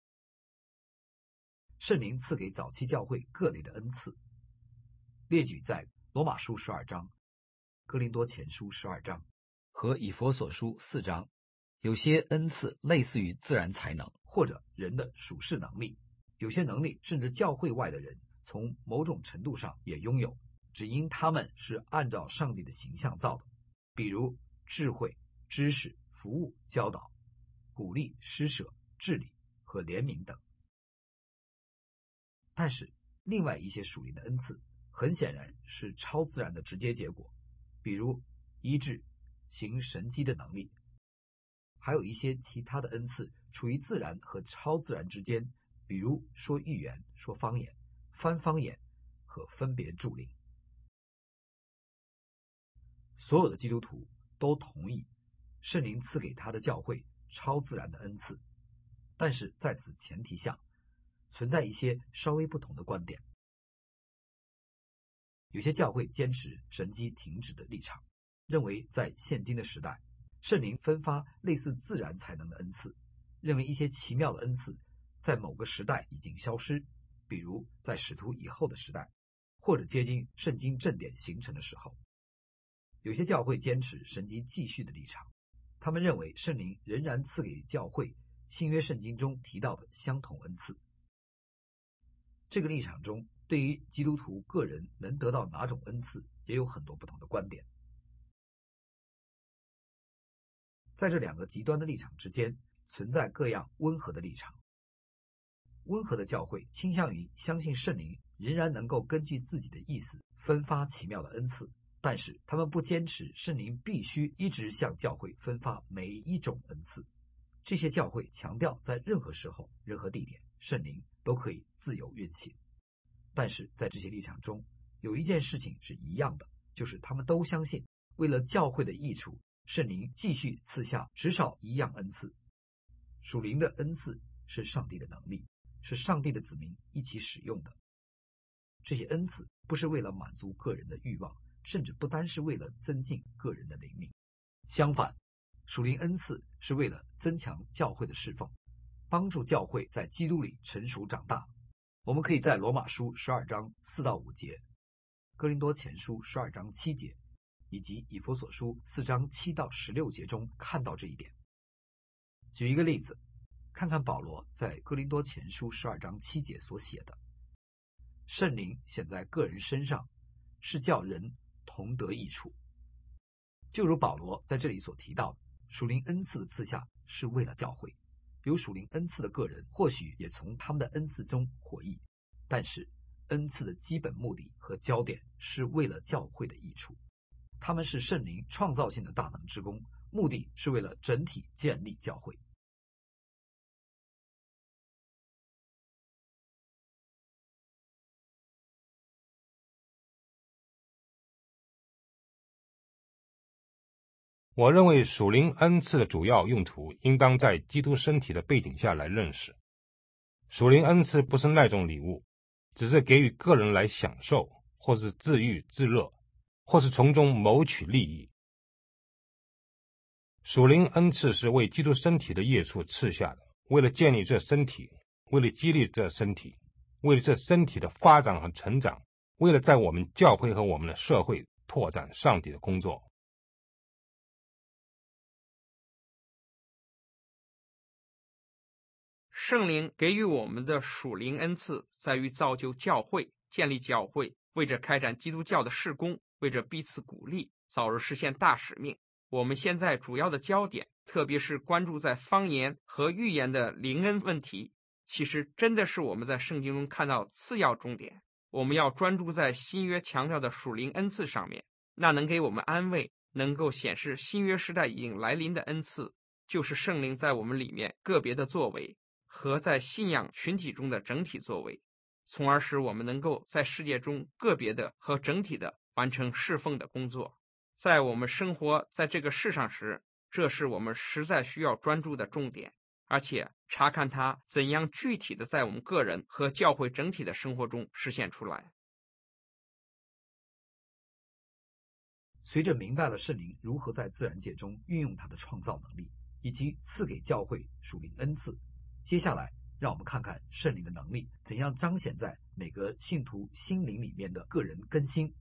圣灵赐给早期教会各类的恩赐，列举在罗马书12章、哥林多前书12章和以弗所书4章。有些恩赐类似于自然才能或者人的属世能力，有些能力甚至教会外的人从某种程度上也拥有，只因他们是按照上帝的形象造的，比如智慧、知识、服务、教导、鼓励、施舍、治理和怜悯等。但是另外一些属灵的恩赐很显然是超自然的直接结果，比如医治、行神迹的能力。还有一些其他的恩赐处于自然和超自然之间，比如说预言、说方言、翻方言和分别助灵。所有的基督徒都同意圣灵赐给他的教会超自然的恩赐，但是在此前提下存在一些稍微不同的观点。有些教会坚持神迹停止的立场，认为在现今的时代圣灵分发类似自然才能的恩赐，认为一些奇妙的恩赐在某个时代已经消失，比如在使徒以后的时代，或者接近圣经正典形成的时候。有些教会坚持神迹继续的立场，他们认为圣灵仍然赐给教会新约圣经中提到的相同恩赐。这个立场中，对于基督徒个人能得到哪种恩赐也有很多不同的观点。在这两个极端的立场之间，存在各样温和的立场。温和的教会倾向于相信圣灵仍然能够根据自己的意思分发奇妙的恩赐，但是他们不坚持圣灵必须一直向教会分发每一种恩赐。这些教会强调在任何时候、任何地点，圣灵都可以自由运行。但是在这些立场中，有一件事情是一样的，就是他们都相信为了教会的益处，圣灵继续赐下至少一样恩赐。属灵的恩赐是上帝的能力，是上帝的子民一起使用的。这些恩赐不是为了满足个人的欲望，甚至不单是为了增进个人的灵命。相反，属灵恩赐是为了增强教会的侍奉，帮助教会在基督里成熟长大。我们可以在罗马书12章4到5节、哥林多前书12章7节以及以弗所书4章7到16节中看到这一点。举一个例子，看看保罗在哥林多前书12章7节所写的：圣灵显在个人身上，是叫人同得益处。就如保罗在这里所提到的，属灵恩赐的赐下是为了教会，有属灵恩赐的个人或许也从他们的恩赐中获益，但是恩赐的基本目的和焦点是为了教会的益处。他们是圣灵创造性的大能之功，目的是为了整体建立教会。 我认为属灵恩赐的主要用途应当在基督身体的背景下来认识。属灵恩赐不是那种礼物，只是给予个人来享受，或是自娱自乐，或是从中谋取利益。属灵恩赐是为基督身体的益处赐下的，为了建立这身体，为了激励这身体，为了这身体的发展和成长，为了在我们教会和我们的社会拓展上帝的工作。 圣灵给予我们的属灵恩赐，在于造就教会、建立教会，为着开展基督教的事工，为着彼此鼓励，早日实现大使命。我们现在主要的焦点，特别是关注在方言和预言的灵恩问题，其实真的是我们在圣经中看到次要重点。我们要专注在新约强调的属灵恩赐上面，那能给我们安慰，能够显示新约时代已经来临的恩赐，就是圣灵在我们里面个别的作为和在信仰群体中的整体作为，从而使我们能够在世界中个别的和整体的完成侍奉的工作。在我们生活在这个世上时，这是我们实在需要专注的重点。 而且查看它怎样具体的在我们个人和教会整体的生活中实现出来。 随着明白了圣灵如何在自然界中运用他的创造能力，以及赐给教会属灵恩赐，接下来让我们看看圣灵的能力怎样彰显在每个信徒心灵里面的个人更新。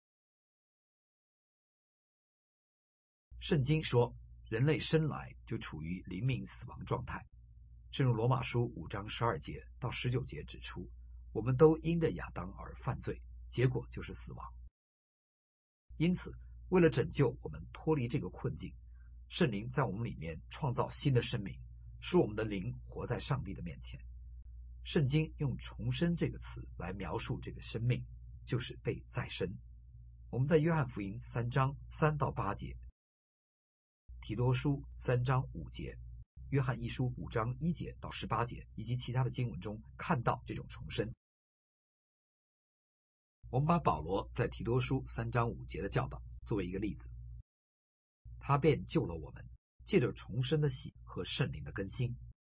圣经说，人类生来就处于灵命死亡状态，正如罗马书5章12节到19节指出，我们都因着亚当而犯罪，结果就是死亡。因此，为了拯救我们脱离这个困境，圣灵在我们里面创造新的生命，使我们的灵活在上帝的面前。圣经用重生这个词来描述这个生命，就是被再生。我们在约翰福音3章3到8节，提多书3章5节，约翰一书5章1节到18节，以及其他的经文中看到这种重生。我们把保罗在提多书3章5节的教导作为一个例子，他便救了我们，借着重生的洗和圣灵的更新。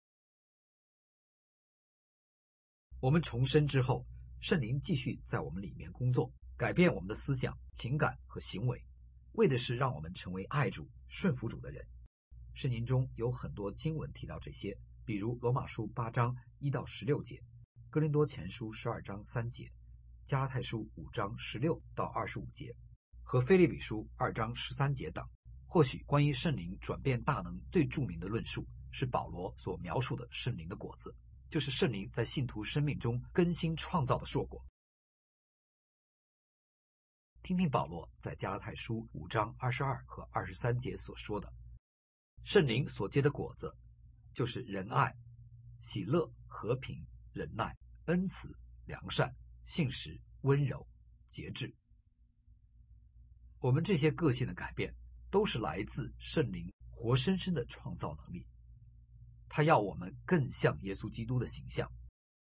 我们重生之后，圣灵继续在我们里面工作，改变我们的思想、情感和行为，为的是让我们成为爱主、顺服主的人。圣经中有很多经文提到这些，比如罗马书8章1到16节，哥林多前书12章3节，加拉太书5章16到25节，和腓立比书2章13节等。或许关于圣灵转变大能最著名的论述是保罗所描述的圣灵的果子，就是圣灵在信徒生命中更新创造的硕果。听听保罗在加拉太书5章22和23节所说的，圣灵所结的果子就是仁爱、喜乐、和平、忍耐、恩慈、良善、信实、温柔、节制。我们这些个性的改变都是来自圣灵活生生的创造能力，他要我们更像耶稣基督的形象。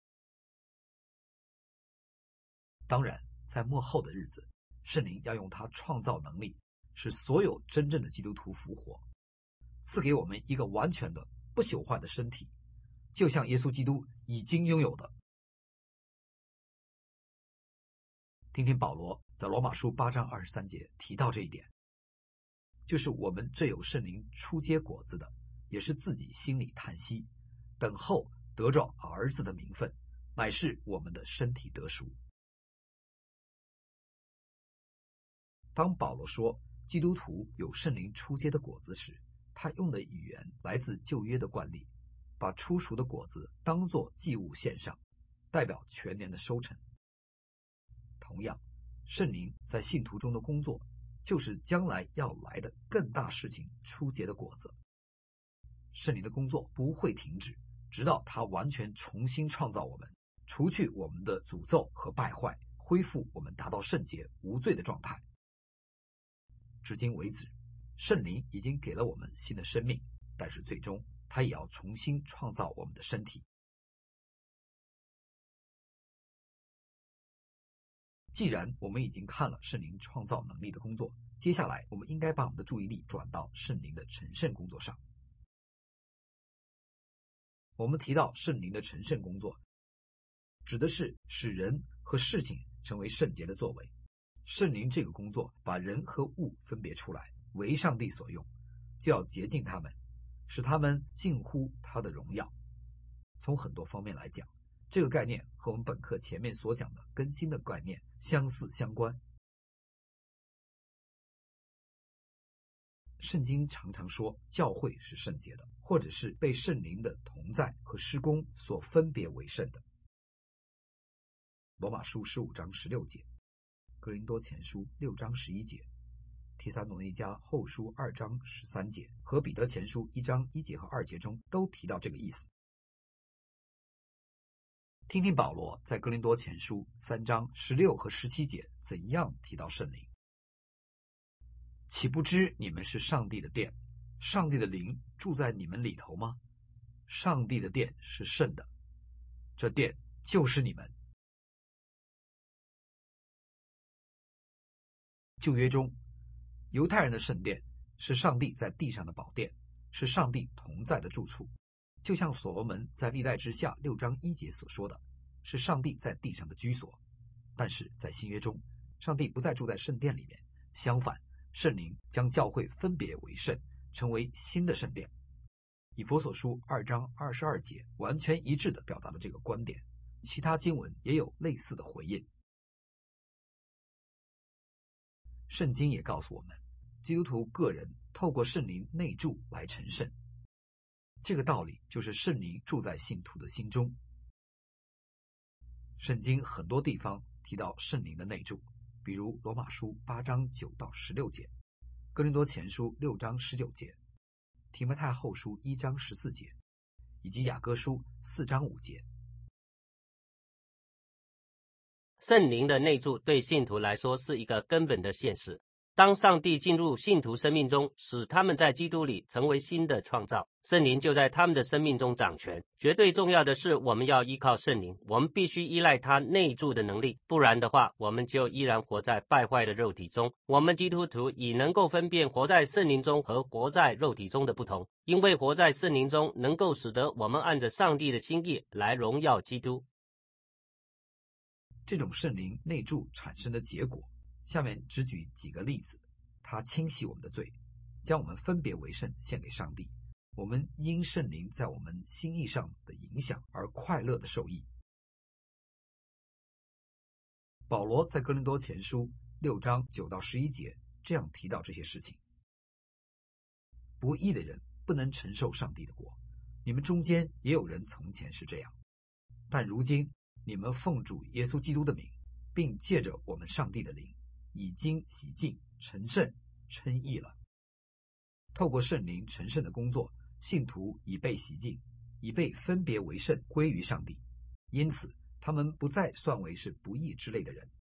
当然，在末后的日子，圣灵要用他创造能力使所有真正的基督徒复活，赐给我们一个完全的不朽坏的身体，就像耶稣基督已经拥有的。听听保罗在罗马书8章23节提到这一点，就是我们这有圣灵初结果子的，也是自己心里叹息，等候得着儿子的名分，乃是我们的身体得赎。当保罗说基督徒有圣灵初结的果子时，他用的语言来自旧约的惯例，把初熟的果子当作祭物献上，代表全年的收成。同样，圣灵在信徒中的工作，就是将来要来的更大事情初结的果子。圣灵的工作不会停止，直到他完全重新创造我们，除去我们的诅咒和败坏，恢复我们达到圣洁无罪的状态。至今为止，圣灵已经给了我们新的生命，但是最终他也要重新创造我们的身体。既然我们已经看了圣灵创造能力的工作，接下来我们应该把我们的注意力转到圣灵的成圣工作上。我们提到圣灵的成圣工作，指的是使人和事情成为圣洁的作为。圣灵这个工作把人和物分别出来，为上帝所用，就要洁净他们，使他们近乎他的荣耀。从很多方面来讲，这个概念和我们本课前面所讲的更新的概念相似相关。圣经常常说教会是圣洁的，或者是被圣灵的同在和施工所分别为圣的。罗马书15章16节，哥林多前书6章11节，提撒罗尼迦后书2章13节和彼得前书1章1节和2节中都提到这个意思。听听保罗在哥林多前书3章16和17节怎样提到圣灵。岂不知你们是上帝的殿，上帝的灵住在你们里头吗？上帝的殿是圣的，这殿就是你们。旧约中，犹太人的圣殿是上帝在地上的宝殿，是上帝同在的住处。 就像所罗门在历代之下6章1节所说的，是上帝在地上的居所。但是在新约中，上帝不再住在圣殿里面，相反，圣灵将教会分别为圣，成为新的圣殿。以弗所书2章22节完全一致地表达了这个观点，其他经文也有类似的回应。圣经也告诉我们，基督徒个人透过圣灵内住来成圣，这个道理就是圣灵住在信徒的心中。圣经很多地方提到圣灵的内住，比如罗马书8章9到16节，哥林多前书6章19节，提摩太后书1章14节，以及雅各书4章5节。 圣灵的内住对信徒来说是一个根本的现实。当上帝进入信徒生命中，使他们在基督里成为新的创造，圣灵就在他们的生命中掌权。绝对重要的是，我们要依靠圣灵，我们必须依赖他内住的能力，不然的话，我们就依然活在败坏的肉体中。我们基督徒已能够分辨活在圣灵中和活在肉体中的不同，因为活在圣灵中能够使得我们按着上帝的心意来荣耀基督。 这种圣灵内住产生的结果，下面只举几个例子。他清洗我们的罪，将我们分别为圣献给上帝，我们因圣灵在我们心意上的影响而快乐的受益。保罗在哥林多前书6章9到11节这样提到这些事情。不义的人不能承受上帝的国，你们中间也有人从前是这样，但如今你们奉主耶稣基督的名，并借着我们上帝的灵，已经洗净、成圣、称义了。透过圣灵成圣的工作，信徒已被洗净，已被分别为圣，归于上帝，因此他们不再算为是不义之类的人。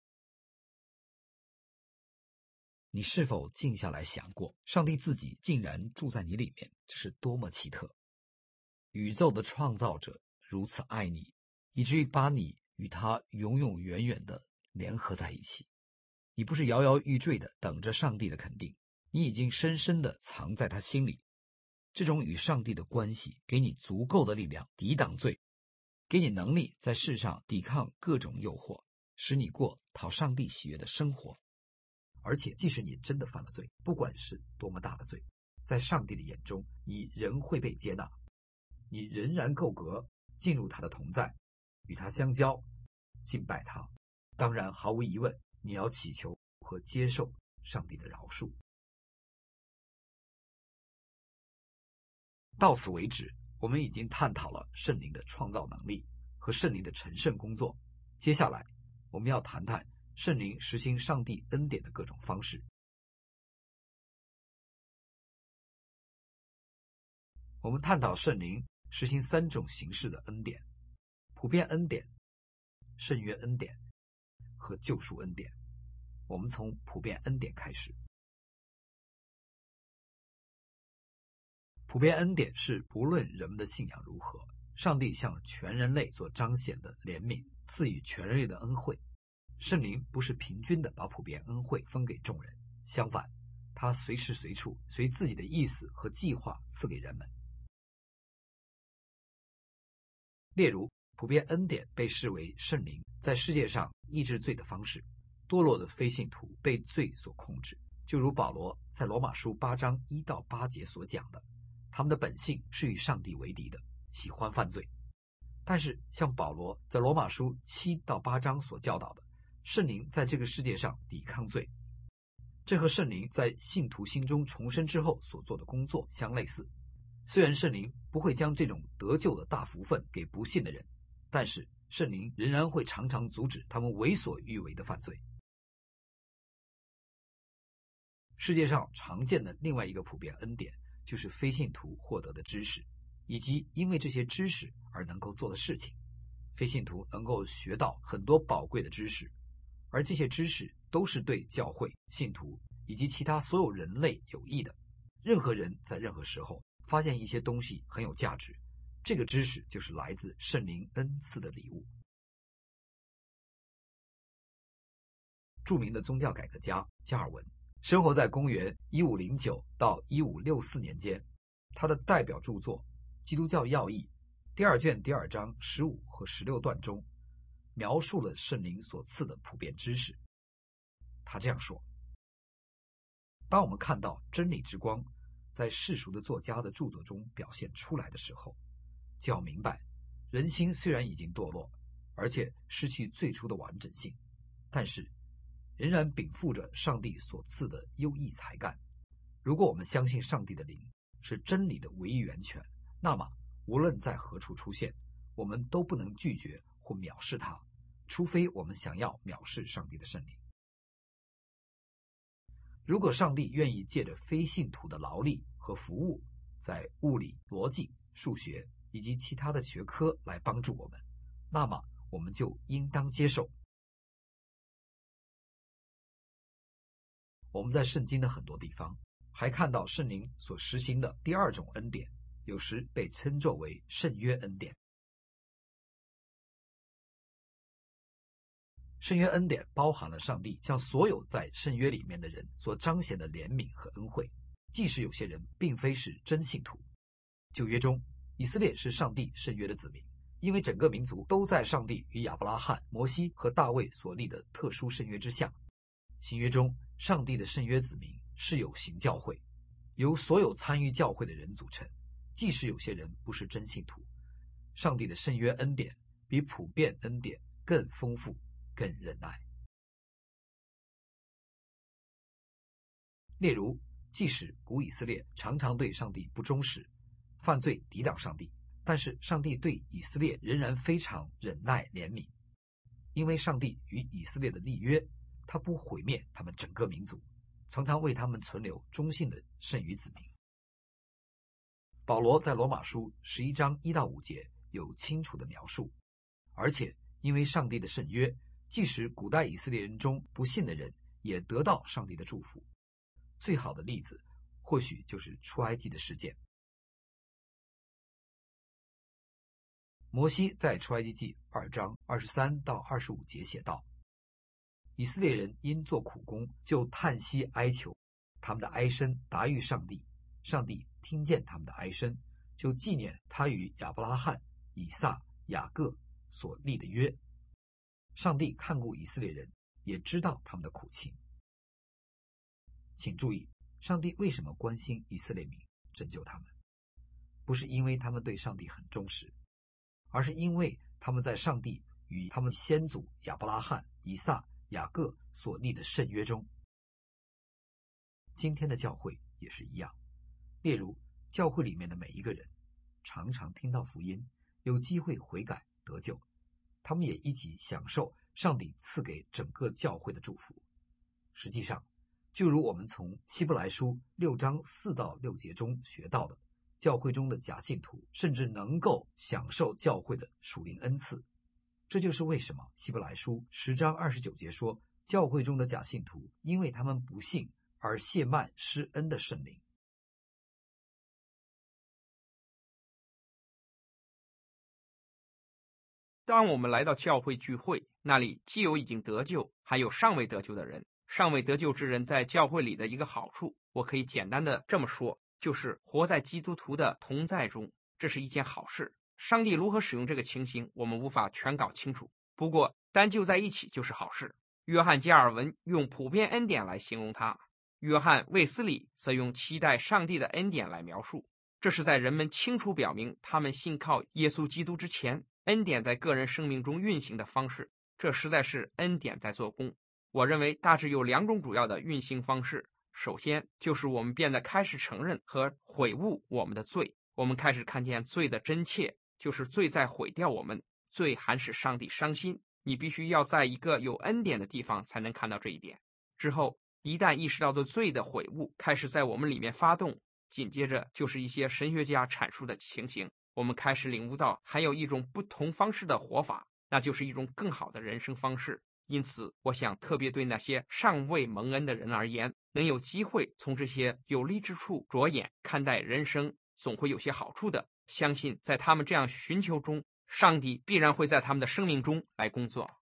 你是否静下来想过，上帝自己竟然住在你里面，这是多么奇特！宇宙的创造者如此爱你，以至于把你与他永永远远的联合在一起。你不是摇摇欲坠的等着上帝的肯定，你已经深深的藏在他心里。这种与上帝的关系给你足够的力量抵挡罪，给你能力在世上抵抗各种诱惑，使你过讨上帝喜悦的生活。而且即使你真的犯了罪，不管是多么大的罪，在上帝的眼中你仍会被接纳，你仍然够格进入他的同在，与他相交，敬拜他。当然毫无疑问，你要祈求和接受上帝的饶恕。到此为止，我们已经探讨了圣灵的创造能力和圣灵的成圣工作。接下来我们要谈谈圣灵实行上帝恩典的各种方式。我们探讨圣灵实行3种形式的恩典：普遍恩典、圣约恩典和救赎恩典。我们从普遍恩典开始。普遍恩典是不论人们的信仰如何，上帝向全人类所彰显的怜悯，赐予全人类的恩惠。圣灵不是平均的把普遍恩惠分给众人，相反，他随时随处随自己的意思和计划赐给人们。例如，普遍恩典被视为圣灵在世界上抑制罪的方式。堕落的非信徒被罪所控制，就如保罗在罗马书8章1到8节所讲的，他们的本性是与上帝为敌的，喜欢犯罪。但是像保罗在罗马书7到8章所教导的，圣灵在这个世界上抵抗罪，这和圣灵在信徒心中重生之后所做的工作相类似。虽然圣灵不会将这种得救的大福分给不信的人，但是圣灵仍然会常常阻止他们为所欲为的犯罪。世界上常见的另外一个普遍恩典，就是非信徒获得的知识，以及因为这些知识而能够做的事情。非信徒能够学到很多宝贵的知识，而这些知识都是对教会、信徒以及其他所有人类有益的。任何人在任何时候发现一些东西很有价值，这个知识就是来自圣灵恩赐的礼物。著名的宗教改革家加尔文生活在公元1509到1564年间，他的代表著作《基督教要义》 第二卷第2章15和16段中，描述了圣灵所赐的普遍知识。他这样说：当我们看到真理之光在世俗的作家的著作中表现出来的时候，就要明白，人心虽然已经堕落，而且失去最初的完整性，但是仍然禀赋着上帝所赐的优异才干。如果我们相信上帝的灵是真理的唯一源泉，那么无论在何处出现，我们都不能拒绝或藐视它，除非我们想要藐视上帝的圣灵。如果上帝愿意借着非信徒的劳力和服务，在物理、逻辑、数学以及其他的学科来帮助我们，那么我们就应当接受。我们在圣经的很多地方还看到圣灵所实行的第2种恩典，有时被称作为圣约恩典。圣约恩典包含了上帝向所有在圣约里面的人所彰显的怜悯和恩惠，即使有些人并非是真信徒。旧约中，以色列是上帝圣约的子民，因为整个民族都在上帝与亚伯拉罕、摩西和大卫所立的特殊圣约之下。新约中，上帝的圣约子民是有形教会，由所有参与教会的人组成，即使有些人不是真信徒。上帝的圣约恩典比普遍恩典更丰富、更忍耐。例如，即使古以色列常常对上帝不忠实，犯罪抵挡上帝，但是上帝对以色列仍然非常忍耐怜悯，因为上帝与以色列的立约，他不毁灭他们整个民族，常常为他们存留忠信的剩余子民。保罗在罗马书11章1到5节有清楚的描述，而且因为上帝的圣约，即使古代以色列人中不信的人也得到上帝的祝福。最好的例子或许就是出埃及的事件。摩西在出埃及记2章23到25节写道：以色列人因做苦工，就叹息哀求，他们的哀声达于上帝，上帝听见他们的哀声，就纪念他与亚伯拉罕、以撒、雅各所立的约。上帝看顾以色列人，也知道他们的苦情。请注意，上帝为什么关心以色列民，拯救他们？不是因为他们对上帝很忠实，而是因为他们在上帝与他们先祖亚伯拉罕、以撒、雅各所立的圣约中。今天的教会也是一样，例如教会里面的每一个人常常听到福音，有机会悔改得救，他们也一起享受上帝赐给整个教会的祝福。实际上，就如我们从希伯来书6章4到6节中学到的，教会中的假信徒甚至能够享受教会的属灵恩赐。这就是为什么希伯来书10章29节说，教会中的假信徒因为他们不信而亵慢施恩的圣灵。 当我们来到教会聚会，那里既有已经得救，还有尚未得救的人。尚未得救之人在教会里的一个好处，我可以简单的这么说，就是活在基督徒的同在中，这是一件好事。上帝如何使用这个情形，我们无法全搞清楚，不过单就在一起就是好事。约翰加尔文用普遍恩典来形容它，约翰卫斯理则用期待上帝的恩典来描述。这是在人们清楚表明他们信靠耶稣基督之前，恩典在个人生命中运行的方式。这实在是恩典在做工。我认为大致有2种主要的运行方式。首先就是我们变得开始承认和悔悟我们的罪，我们开始看见罪的真切，就是罪在毁掉我们，罪还使上帝伤心。你必须要在一个有恩典的地方才能看到这一点。之后一旦意识到的罪的悔悟开始在我们里面发动，紧接着就是一些神学家阐述的情形，我们开始领悟到还有一种不同方式的活法，那就是一种更好的人生方式。因此我想特别对那些尚未蒙恩的人而言，能有机会从这些有利之处着眼看待人生，总会有些好处的。相信在他们这样寻求中，上帝必然会在他们的生命中来工作。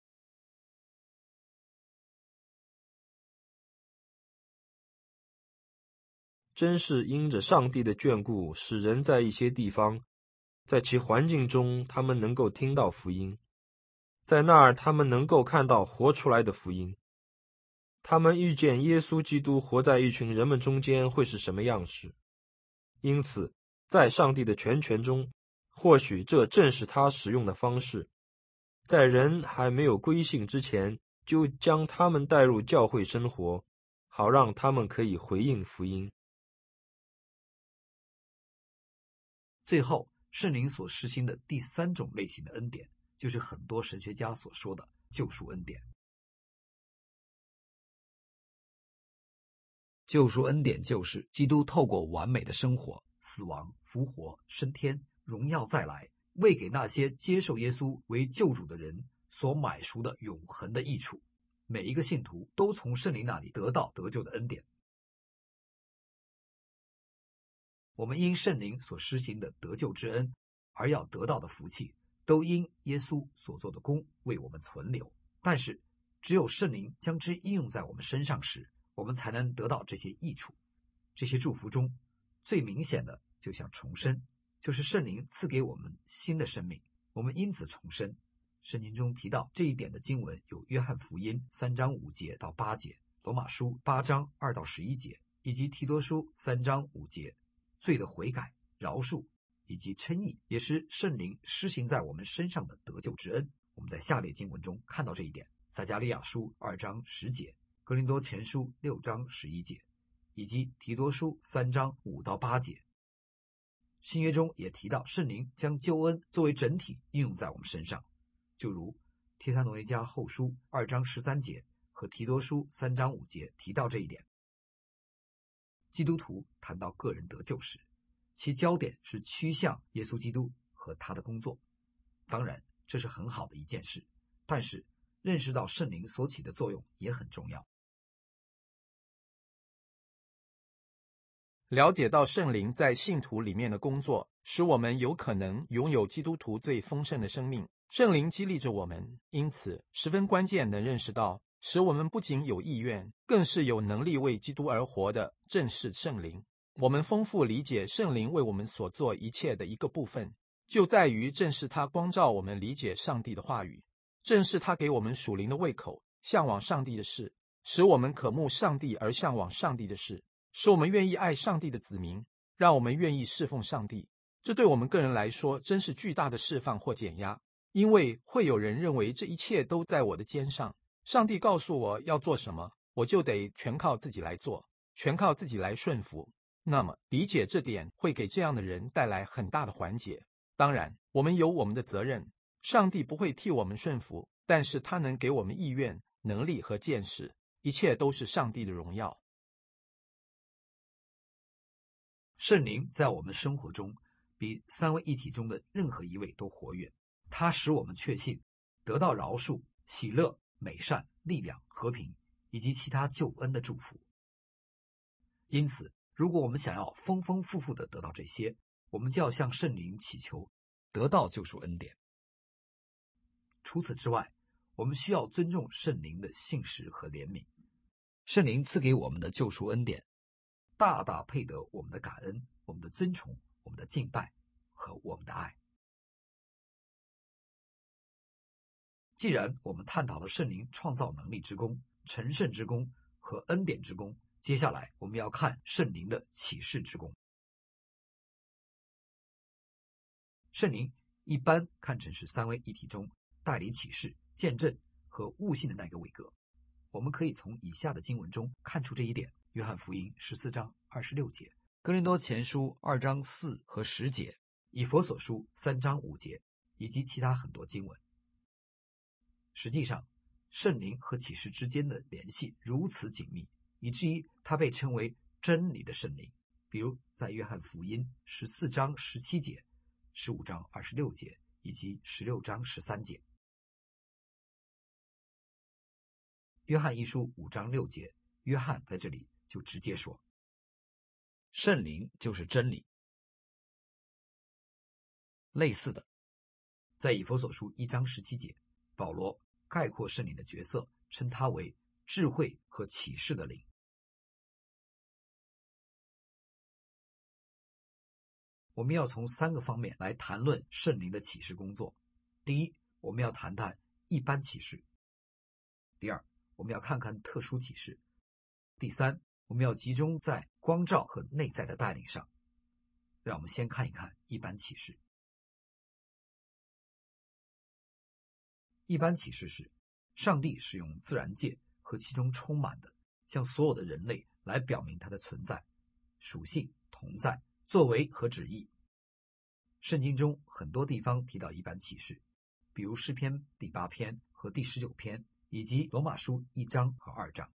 真是因着上帝的眷顾，使人在一些地方在其环境中，他们能够听到福音，在那儿他们能够看到活出来的福音。他们预见耶稣基督活在一群人们中间会是什么样式，因此在上帝的全权中，或许这正是他使用的方式，在人还没有归信之前，就将他们带入教会生活，好让他们可以回应福音。 最后，圣灵所实行的第三种类型的恩典，就是很多神学家所说的救赎恩典。救赎恩典就是基督透过完美的生活、死亡、复活、升天、荣耀再来，为给那些接受耶稣为救主的人所买赎的永恒的益处。每一个信徒都从圣灵那里得到得救的恩典。我们因圣灵所施行的得救之恩而要得到的福气，都因耶稣所做的功为我们存留。但是只有圣灵将之应用在我们身上时，我们才能得到这些益处。这些祝福中最明显的就像重生，就是圣灵赐给我们新的生命，我们因此重生。圣经中提到这一点的经文有约翰福音3章5节到8节，罗马书8章2到11节，以及提多书3章5节。罪的悔改、饶恕以及称义，也是圣灵施行在我们身上的得救之恩。我们在下列经文中看到这一点：撒迦利亚书2章10节，哥林多前书6章11节，以及提多书3章5到8节。新约中也提到圣灵将救恩作为整体应用在我们身上，就如帖撒罗尼迦后书2章13节和提多书3章5节提到这一点。基督徒谈到个人得救时，其焦点是趋向耶稣基督和他的工作。当然，这是很好的一件事，但是认识到圣灵所起的作用也很重要。 了解到圣灵在信徒里面的工作，使我们有可能拥有基督徒最丰盛的生命。圣灵激励着我们，因此十分关键地认识到，使我们不仅有意愿，更是有能力为基督而活的，正是圣灵。我们丰富理解圣灵为我们所做一切的一个部分，就在于正是他光照我们理解上帝的话语，正是他给我们属灵的胃口，向往上帝的事，使我们渴慕上帝而向往上帝的事，使我们愿意爱上帝的子民，让我们愿意侍奉上帝。这对我们个人来说真是巨大的释放或减压，因为会有人认为这一切都在我的肩上，上帝告诉我要做什么，我就得全靠自己来做，全靠自己来顺服。那么理解这点会给这样的人带来很大的缓解。当然，我们有我们的责任，上帝不会替我们顺服，但是他能给我们意愿、能力和见识，一切都是上帝的荣耀。 圣灵在我们生活中比三位一体中的任何一位都活跃，它使我们确信得到饶恕、喜乐、美善、力量、和平以及其他救恩的祝福。因此，如果我们想要丰丰富富地得到这些，我们就要向圣灵祈求得到救赎恩典。除此之外，我们需要尊重圣灵的信实和怜悯。圣灵赐给我们的救赎恩典，大大配得我们的感恩、我们的尊崇、我们的敬拜和我们的爱。既然我们探讨了圣灵创造能力之功、成圣之功和恩典之功，接下来我们要看圣灵的启示之功。圣灵一般看成是三位一体中代理启示、见证和悟性的那个位格。我们可以从以下的经文中看出这一点：约翰福音14章26节，哥林多前书2章4和10节，以弗所书3章5节，以及其他很多经文。实际上，圣灵和启示之间的联系如此紧密，以至于它被称为真理的圣灵。比如在约翰福音14章17节、15章26节以及16章13节。约翰一书5章6节，约翰在这里就直接说，圣灵就是真理。类似的，在以弗所书1章17节，保罗概括圣灵的角色，称它为智慧和启示的灵。 我们要从3个方面来谈论圣灵的启示工作。第一，我们要谈谈一般启示；第二，我们要看看特殊启示；第三，我们要集中在光照和内在的带领上。让我们先看一看一般启示。一般启示是上帝使用自然界和其中充满的向所有的人类来表明他的存在、属性、同在、作为和旨意。圣经中很多地方提到一般启示，比如诗篇第8篇和第19篇，以及罗马书1章和2章。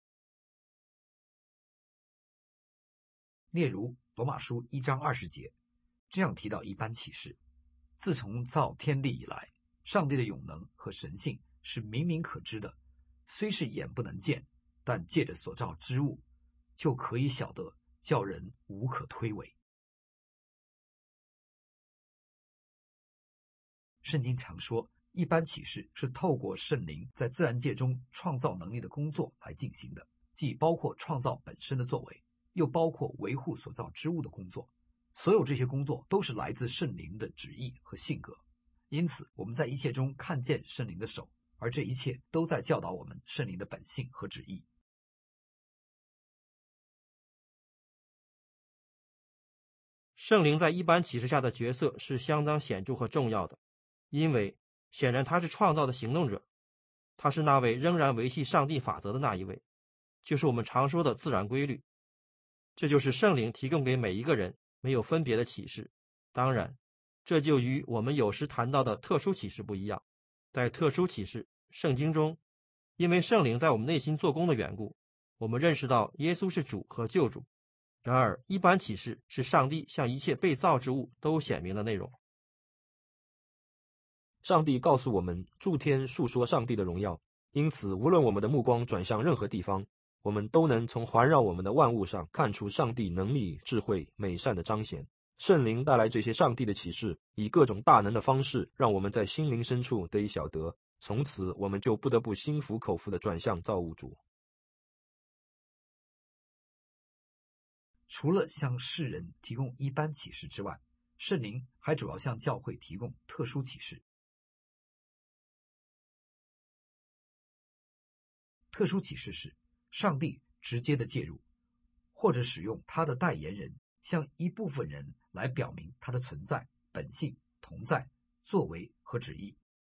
例如罗马书1章20节这样提到一般启示：自从造天地以来，上帝的永能和神性是明明可知的，虽是眼不能见，但借着所造之物就可以晓得，叫人无可推诿。圣经常说，一般启示是透过圣灵在自然界中创造能力的工作来进行的，既包括创造本身的作为，又包括维护所造之物的工作。所有这些工作都是来自圣灵的旨意和性格，因此我们在一切中看见圣灵的手，而这一切都在教导我们圣灵的本性和旨意。 圣灵在一般启示下的角色是相当显著和重要的，因为显然他是创造的行动者，他是那位仍然维系上帝法则的那一位，就是我们常说的自然规律。这就是圣灵提供给每一个人没有分别的启示。当然，这就与我们有时谈到的特殊启示不一样。在特殊启示圣经中，因为圣灵在我们内心做工的缘故，我们认识到耶稣是主和救主。然而一般启示是上帝向一切被造之物都显明的内容。 上帝告诉我们诸天述说上帝的荣耀，因此无论我们的目光转向任何地方，我们都能从环绕我们的万物上看出上帝能力、智慧、美善的彰显。圣灵带来这些上帝的启示，以各种大能的方式让我们在心灵深处得以晓得，从此我们就不得不心服口服地转向造物主。 除了向世人提供一般启示之外，圣灵还主要向教会提供特殊启示。特殊启示是上帝直接的介入，或者使用他的代言人向一部分人来表明他的存在、本性、同在、作为和旨意。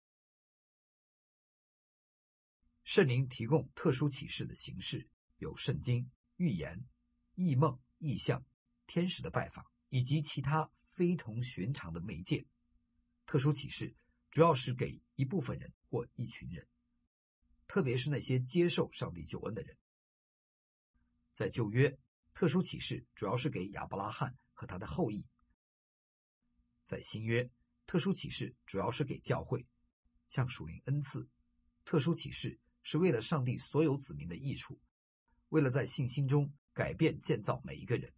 圣灵提供特殊启示的形式有圣经、预言、异梦、异象、天使的拜访以及其他非同寻常的媒介。特殊启示主要是给一部分人或一群人，特别是那些接受上帝救恩的人。在旧约，特殊启示主要是给亚伯拉罕和他的后裔；在新约，特殊启示主要是给教会，像属灵恩赐。特殊启示是为了上帝所有子民的益处，为了在信心中改变建造每一个人。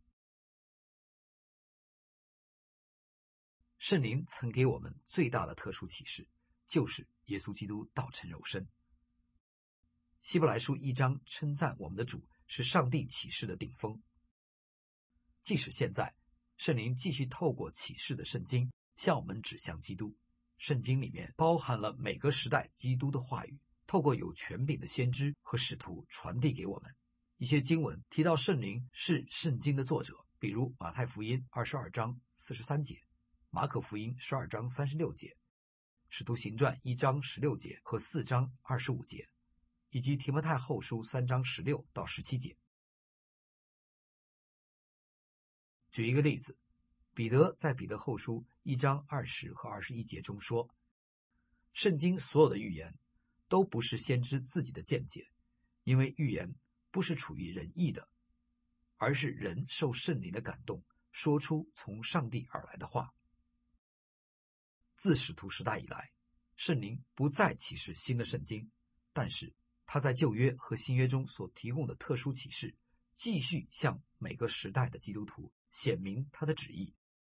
圣灵曾给我们最大的特殊启示，就是耶稣基督道成肉身。希伯来书1章称赞我们的主是上帝启示的顶峰。即使现在，圣灵继续透过启示的圣经向我们指向基督。圣经里面包含了每个时代基督的话语，透过有权柄的先知和使徒传递给我们。一些经文提到圣灵是圣经的作者，比如马太福音22章43节，马可福音12章36节，使徒行传1章16节和4章25节，以及提摩太后书3章16到17节。举一个例子，彼得在彼得后书1章20和21节中说，圣经所有的预言都不是先知自己的见解，因为预言不是出于人意的，而是人受圣灵的感动，说出从上帝而来的话。自使徒时代以来，圣灵不再启示新的圣经，但是他在旧约和新约中所提供的特殊启示，继续向每个时代的基督徒显明他的旨意。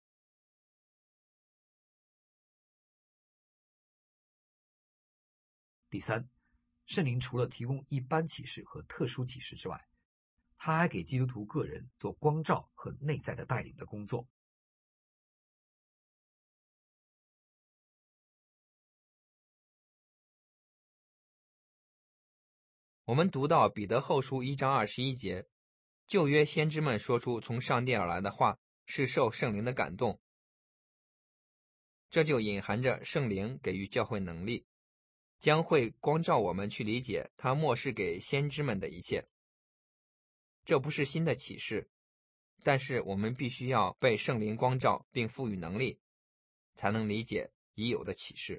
第三，圣灵除了提供一般启示和特殊启示之外，他还给基督徒个人做光照和内在的带领的工作。 我们读到彼得后书1章21节，旧约先知们说出从上帝而来的话，是受圣灵的感动，这就隐含着圣灵给予教会能力，将会光照我们去理解他默示给先知们的一切。这不是新的启示，但是我们必须要被圣灵光照并赋予能力，才能理解已有的启示。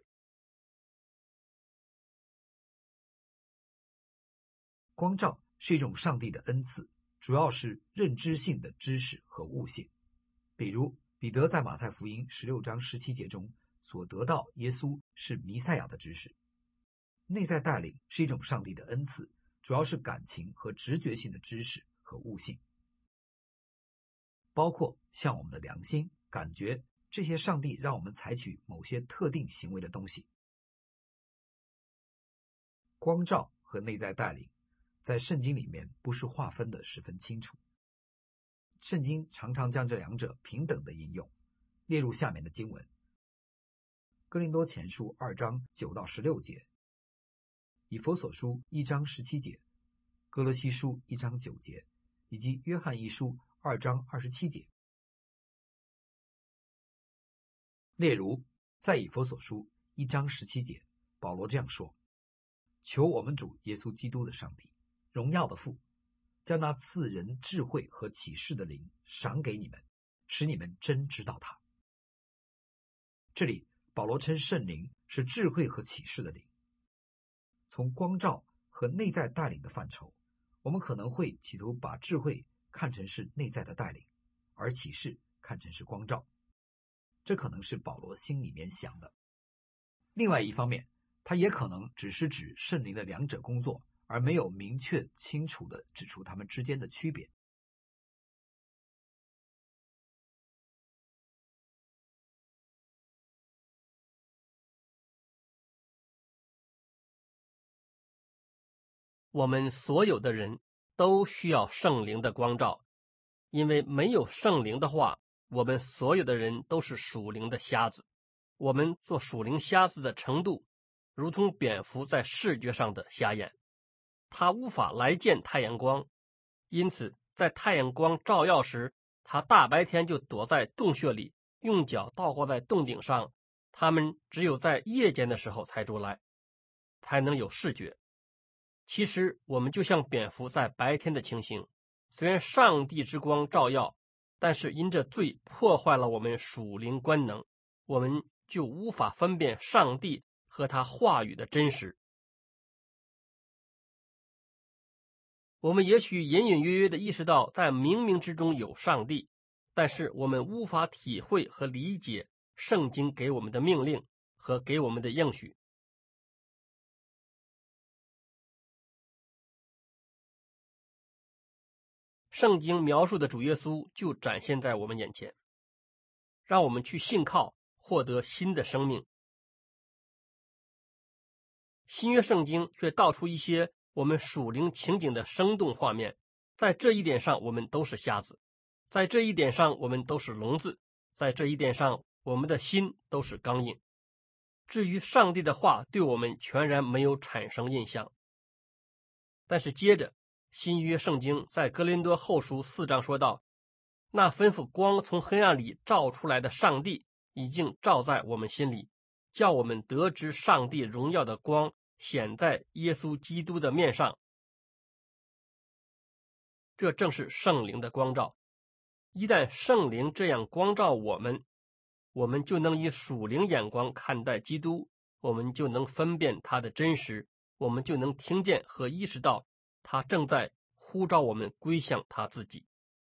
光照是一种上帝的恩赐，主要是认知性的知识和悟性。比如彼得在马太福音16章17节中所得到耶稣是弥赛亚的知识。内在带领是一种上帝的恩赐，主要是感情和直觉性的知识和悟性，包括像我们的良心、感觉，这些上帝让我们采取某些特定行为的东西。光照和内在带领在圣经里面不是划分的十分清楚，圣经常常将这两者平等的应用，列入下面的经文：哥林多前书2章9到16节，以弗所书1章17节，哥罗西书1章9节，以及约翰一书2章27节。例如在以弗所书1章17节，保罗这样说：求我们主耶稣基督的上帝，荣耀的父，将那赐人智慧和启示的灵赏给你们，使你们真知道他。这里保罗称圣灵是智慧和启示的灵。从光照和内在带领的范畴，我们可能会企图把智慧看成是内在的带领，而启示看成是光照，这可能是保罗心里面想的。另外一方面，他也可能只是指圣灵的两者工作，而没有明确清楚地指出他们之间的区别。 我们所有的人都需要圣灵的光照，因为没有圣灵的话，我们所有的人都是属灵的瞎子。我们做属灵瞎子的程度，如同蝙蝠在视觉上的瞎眼，它无法来见太阳光，因此在太阳光照耀时，它大白天就躲在洞穴里，用脚倒挂在洞顶上，它们只有在夜间的时候才出来，才能有视觉。其实我们就像蝙蝠在白天的情形，虽然上帝之光照耀，但是因这罪破坏了我们属灵官能，我们就无法分辨上帝和他话语的真实。我们也许隐隐约约地意识到在冥冥之中有上帝，但是我们无法体会和理解圣经给我们的命令和给我们的应许。圣经描述的主耶稣就展现在我们眼前，让我们去信靠，获得新的生命。新约圣经却道出一些我们属灵情景的生动画面，在这一点上我们都是瞎子，在这一点上我们都是聋子，在这一点上我们的心都是刚硬。至于上帝的话对我们全然没有产生印象。但是接着新约圣经在哥林多后书4章说道，那吩咐光从黑暗里照出来的上帝已经照在我们心里，叫我们得知上帝荣耀的光显在耶稣基督的面上。这正是圣灵的光照。一旦圣灵这样光照我们，我们就能以属灵眼光看待基督，我们就能分辨他的真实，我们就能听见和意识到他正在呼召我们归向他自己。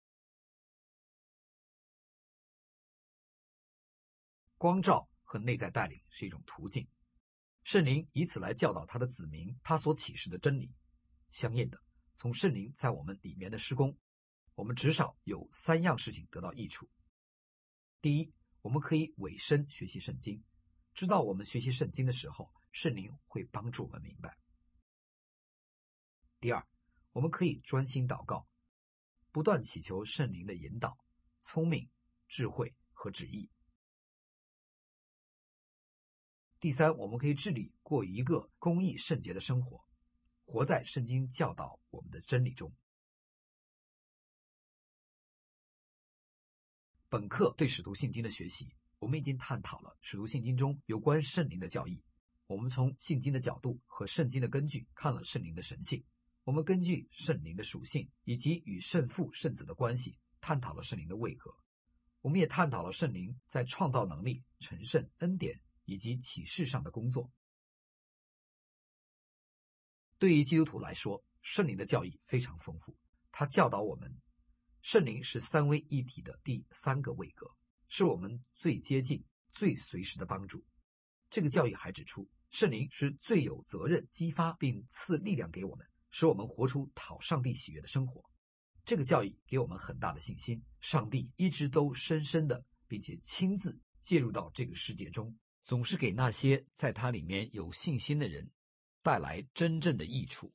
光照和内在带领是一种途径，圣灵以此来教导他的子民他所启示的真理。相应的，从圣灵在我们里面的施工，我们至少有3样事情得到益处。第一，我们可以委身学习圣经，知道我们学习圣经的时候，圣灵会帮助我们明白。第二，我们可以专心祷告，不断祈求圣灵的引导、聪明、智慧和旨意。第三，我们可以致力过一个公义圣洁的生活， 活在圣经教导我们的真理中。本课对使徒信经的学习，我们已经探讨了使徒信经中有关圣灵的教义。我们从信经的角度和圣经的根据看了圣灵的神性。我们根据圣灵的属性以及与圣父圣子的关系，探讨了圣灵的位格。我们也探讨了圣灵在创造能力、成圣、恩典以及启示上的工作。对于基督徒来说，圣灵的教义非常丰富。他教导我们，圣灵是三位一体的第三个位格，是我们最接近、最随时的帮助。这个教义还指出，圣灵是最有责任激发并赐力量给我们，使我们活出讨上帝喜悦的生活。这个教义给我们很大的信心，上帝一直都深深的并且亲自介入到这个世界中，总是给那些在他里面有信心的人带来真正的益处。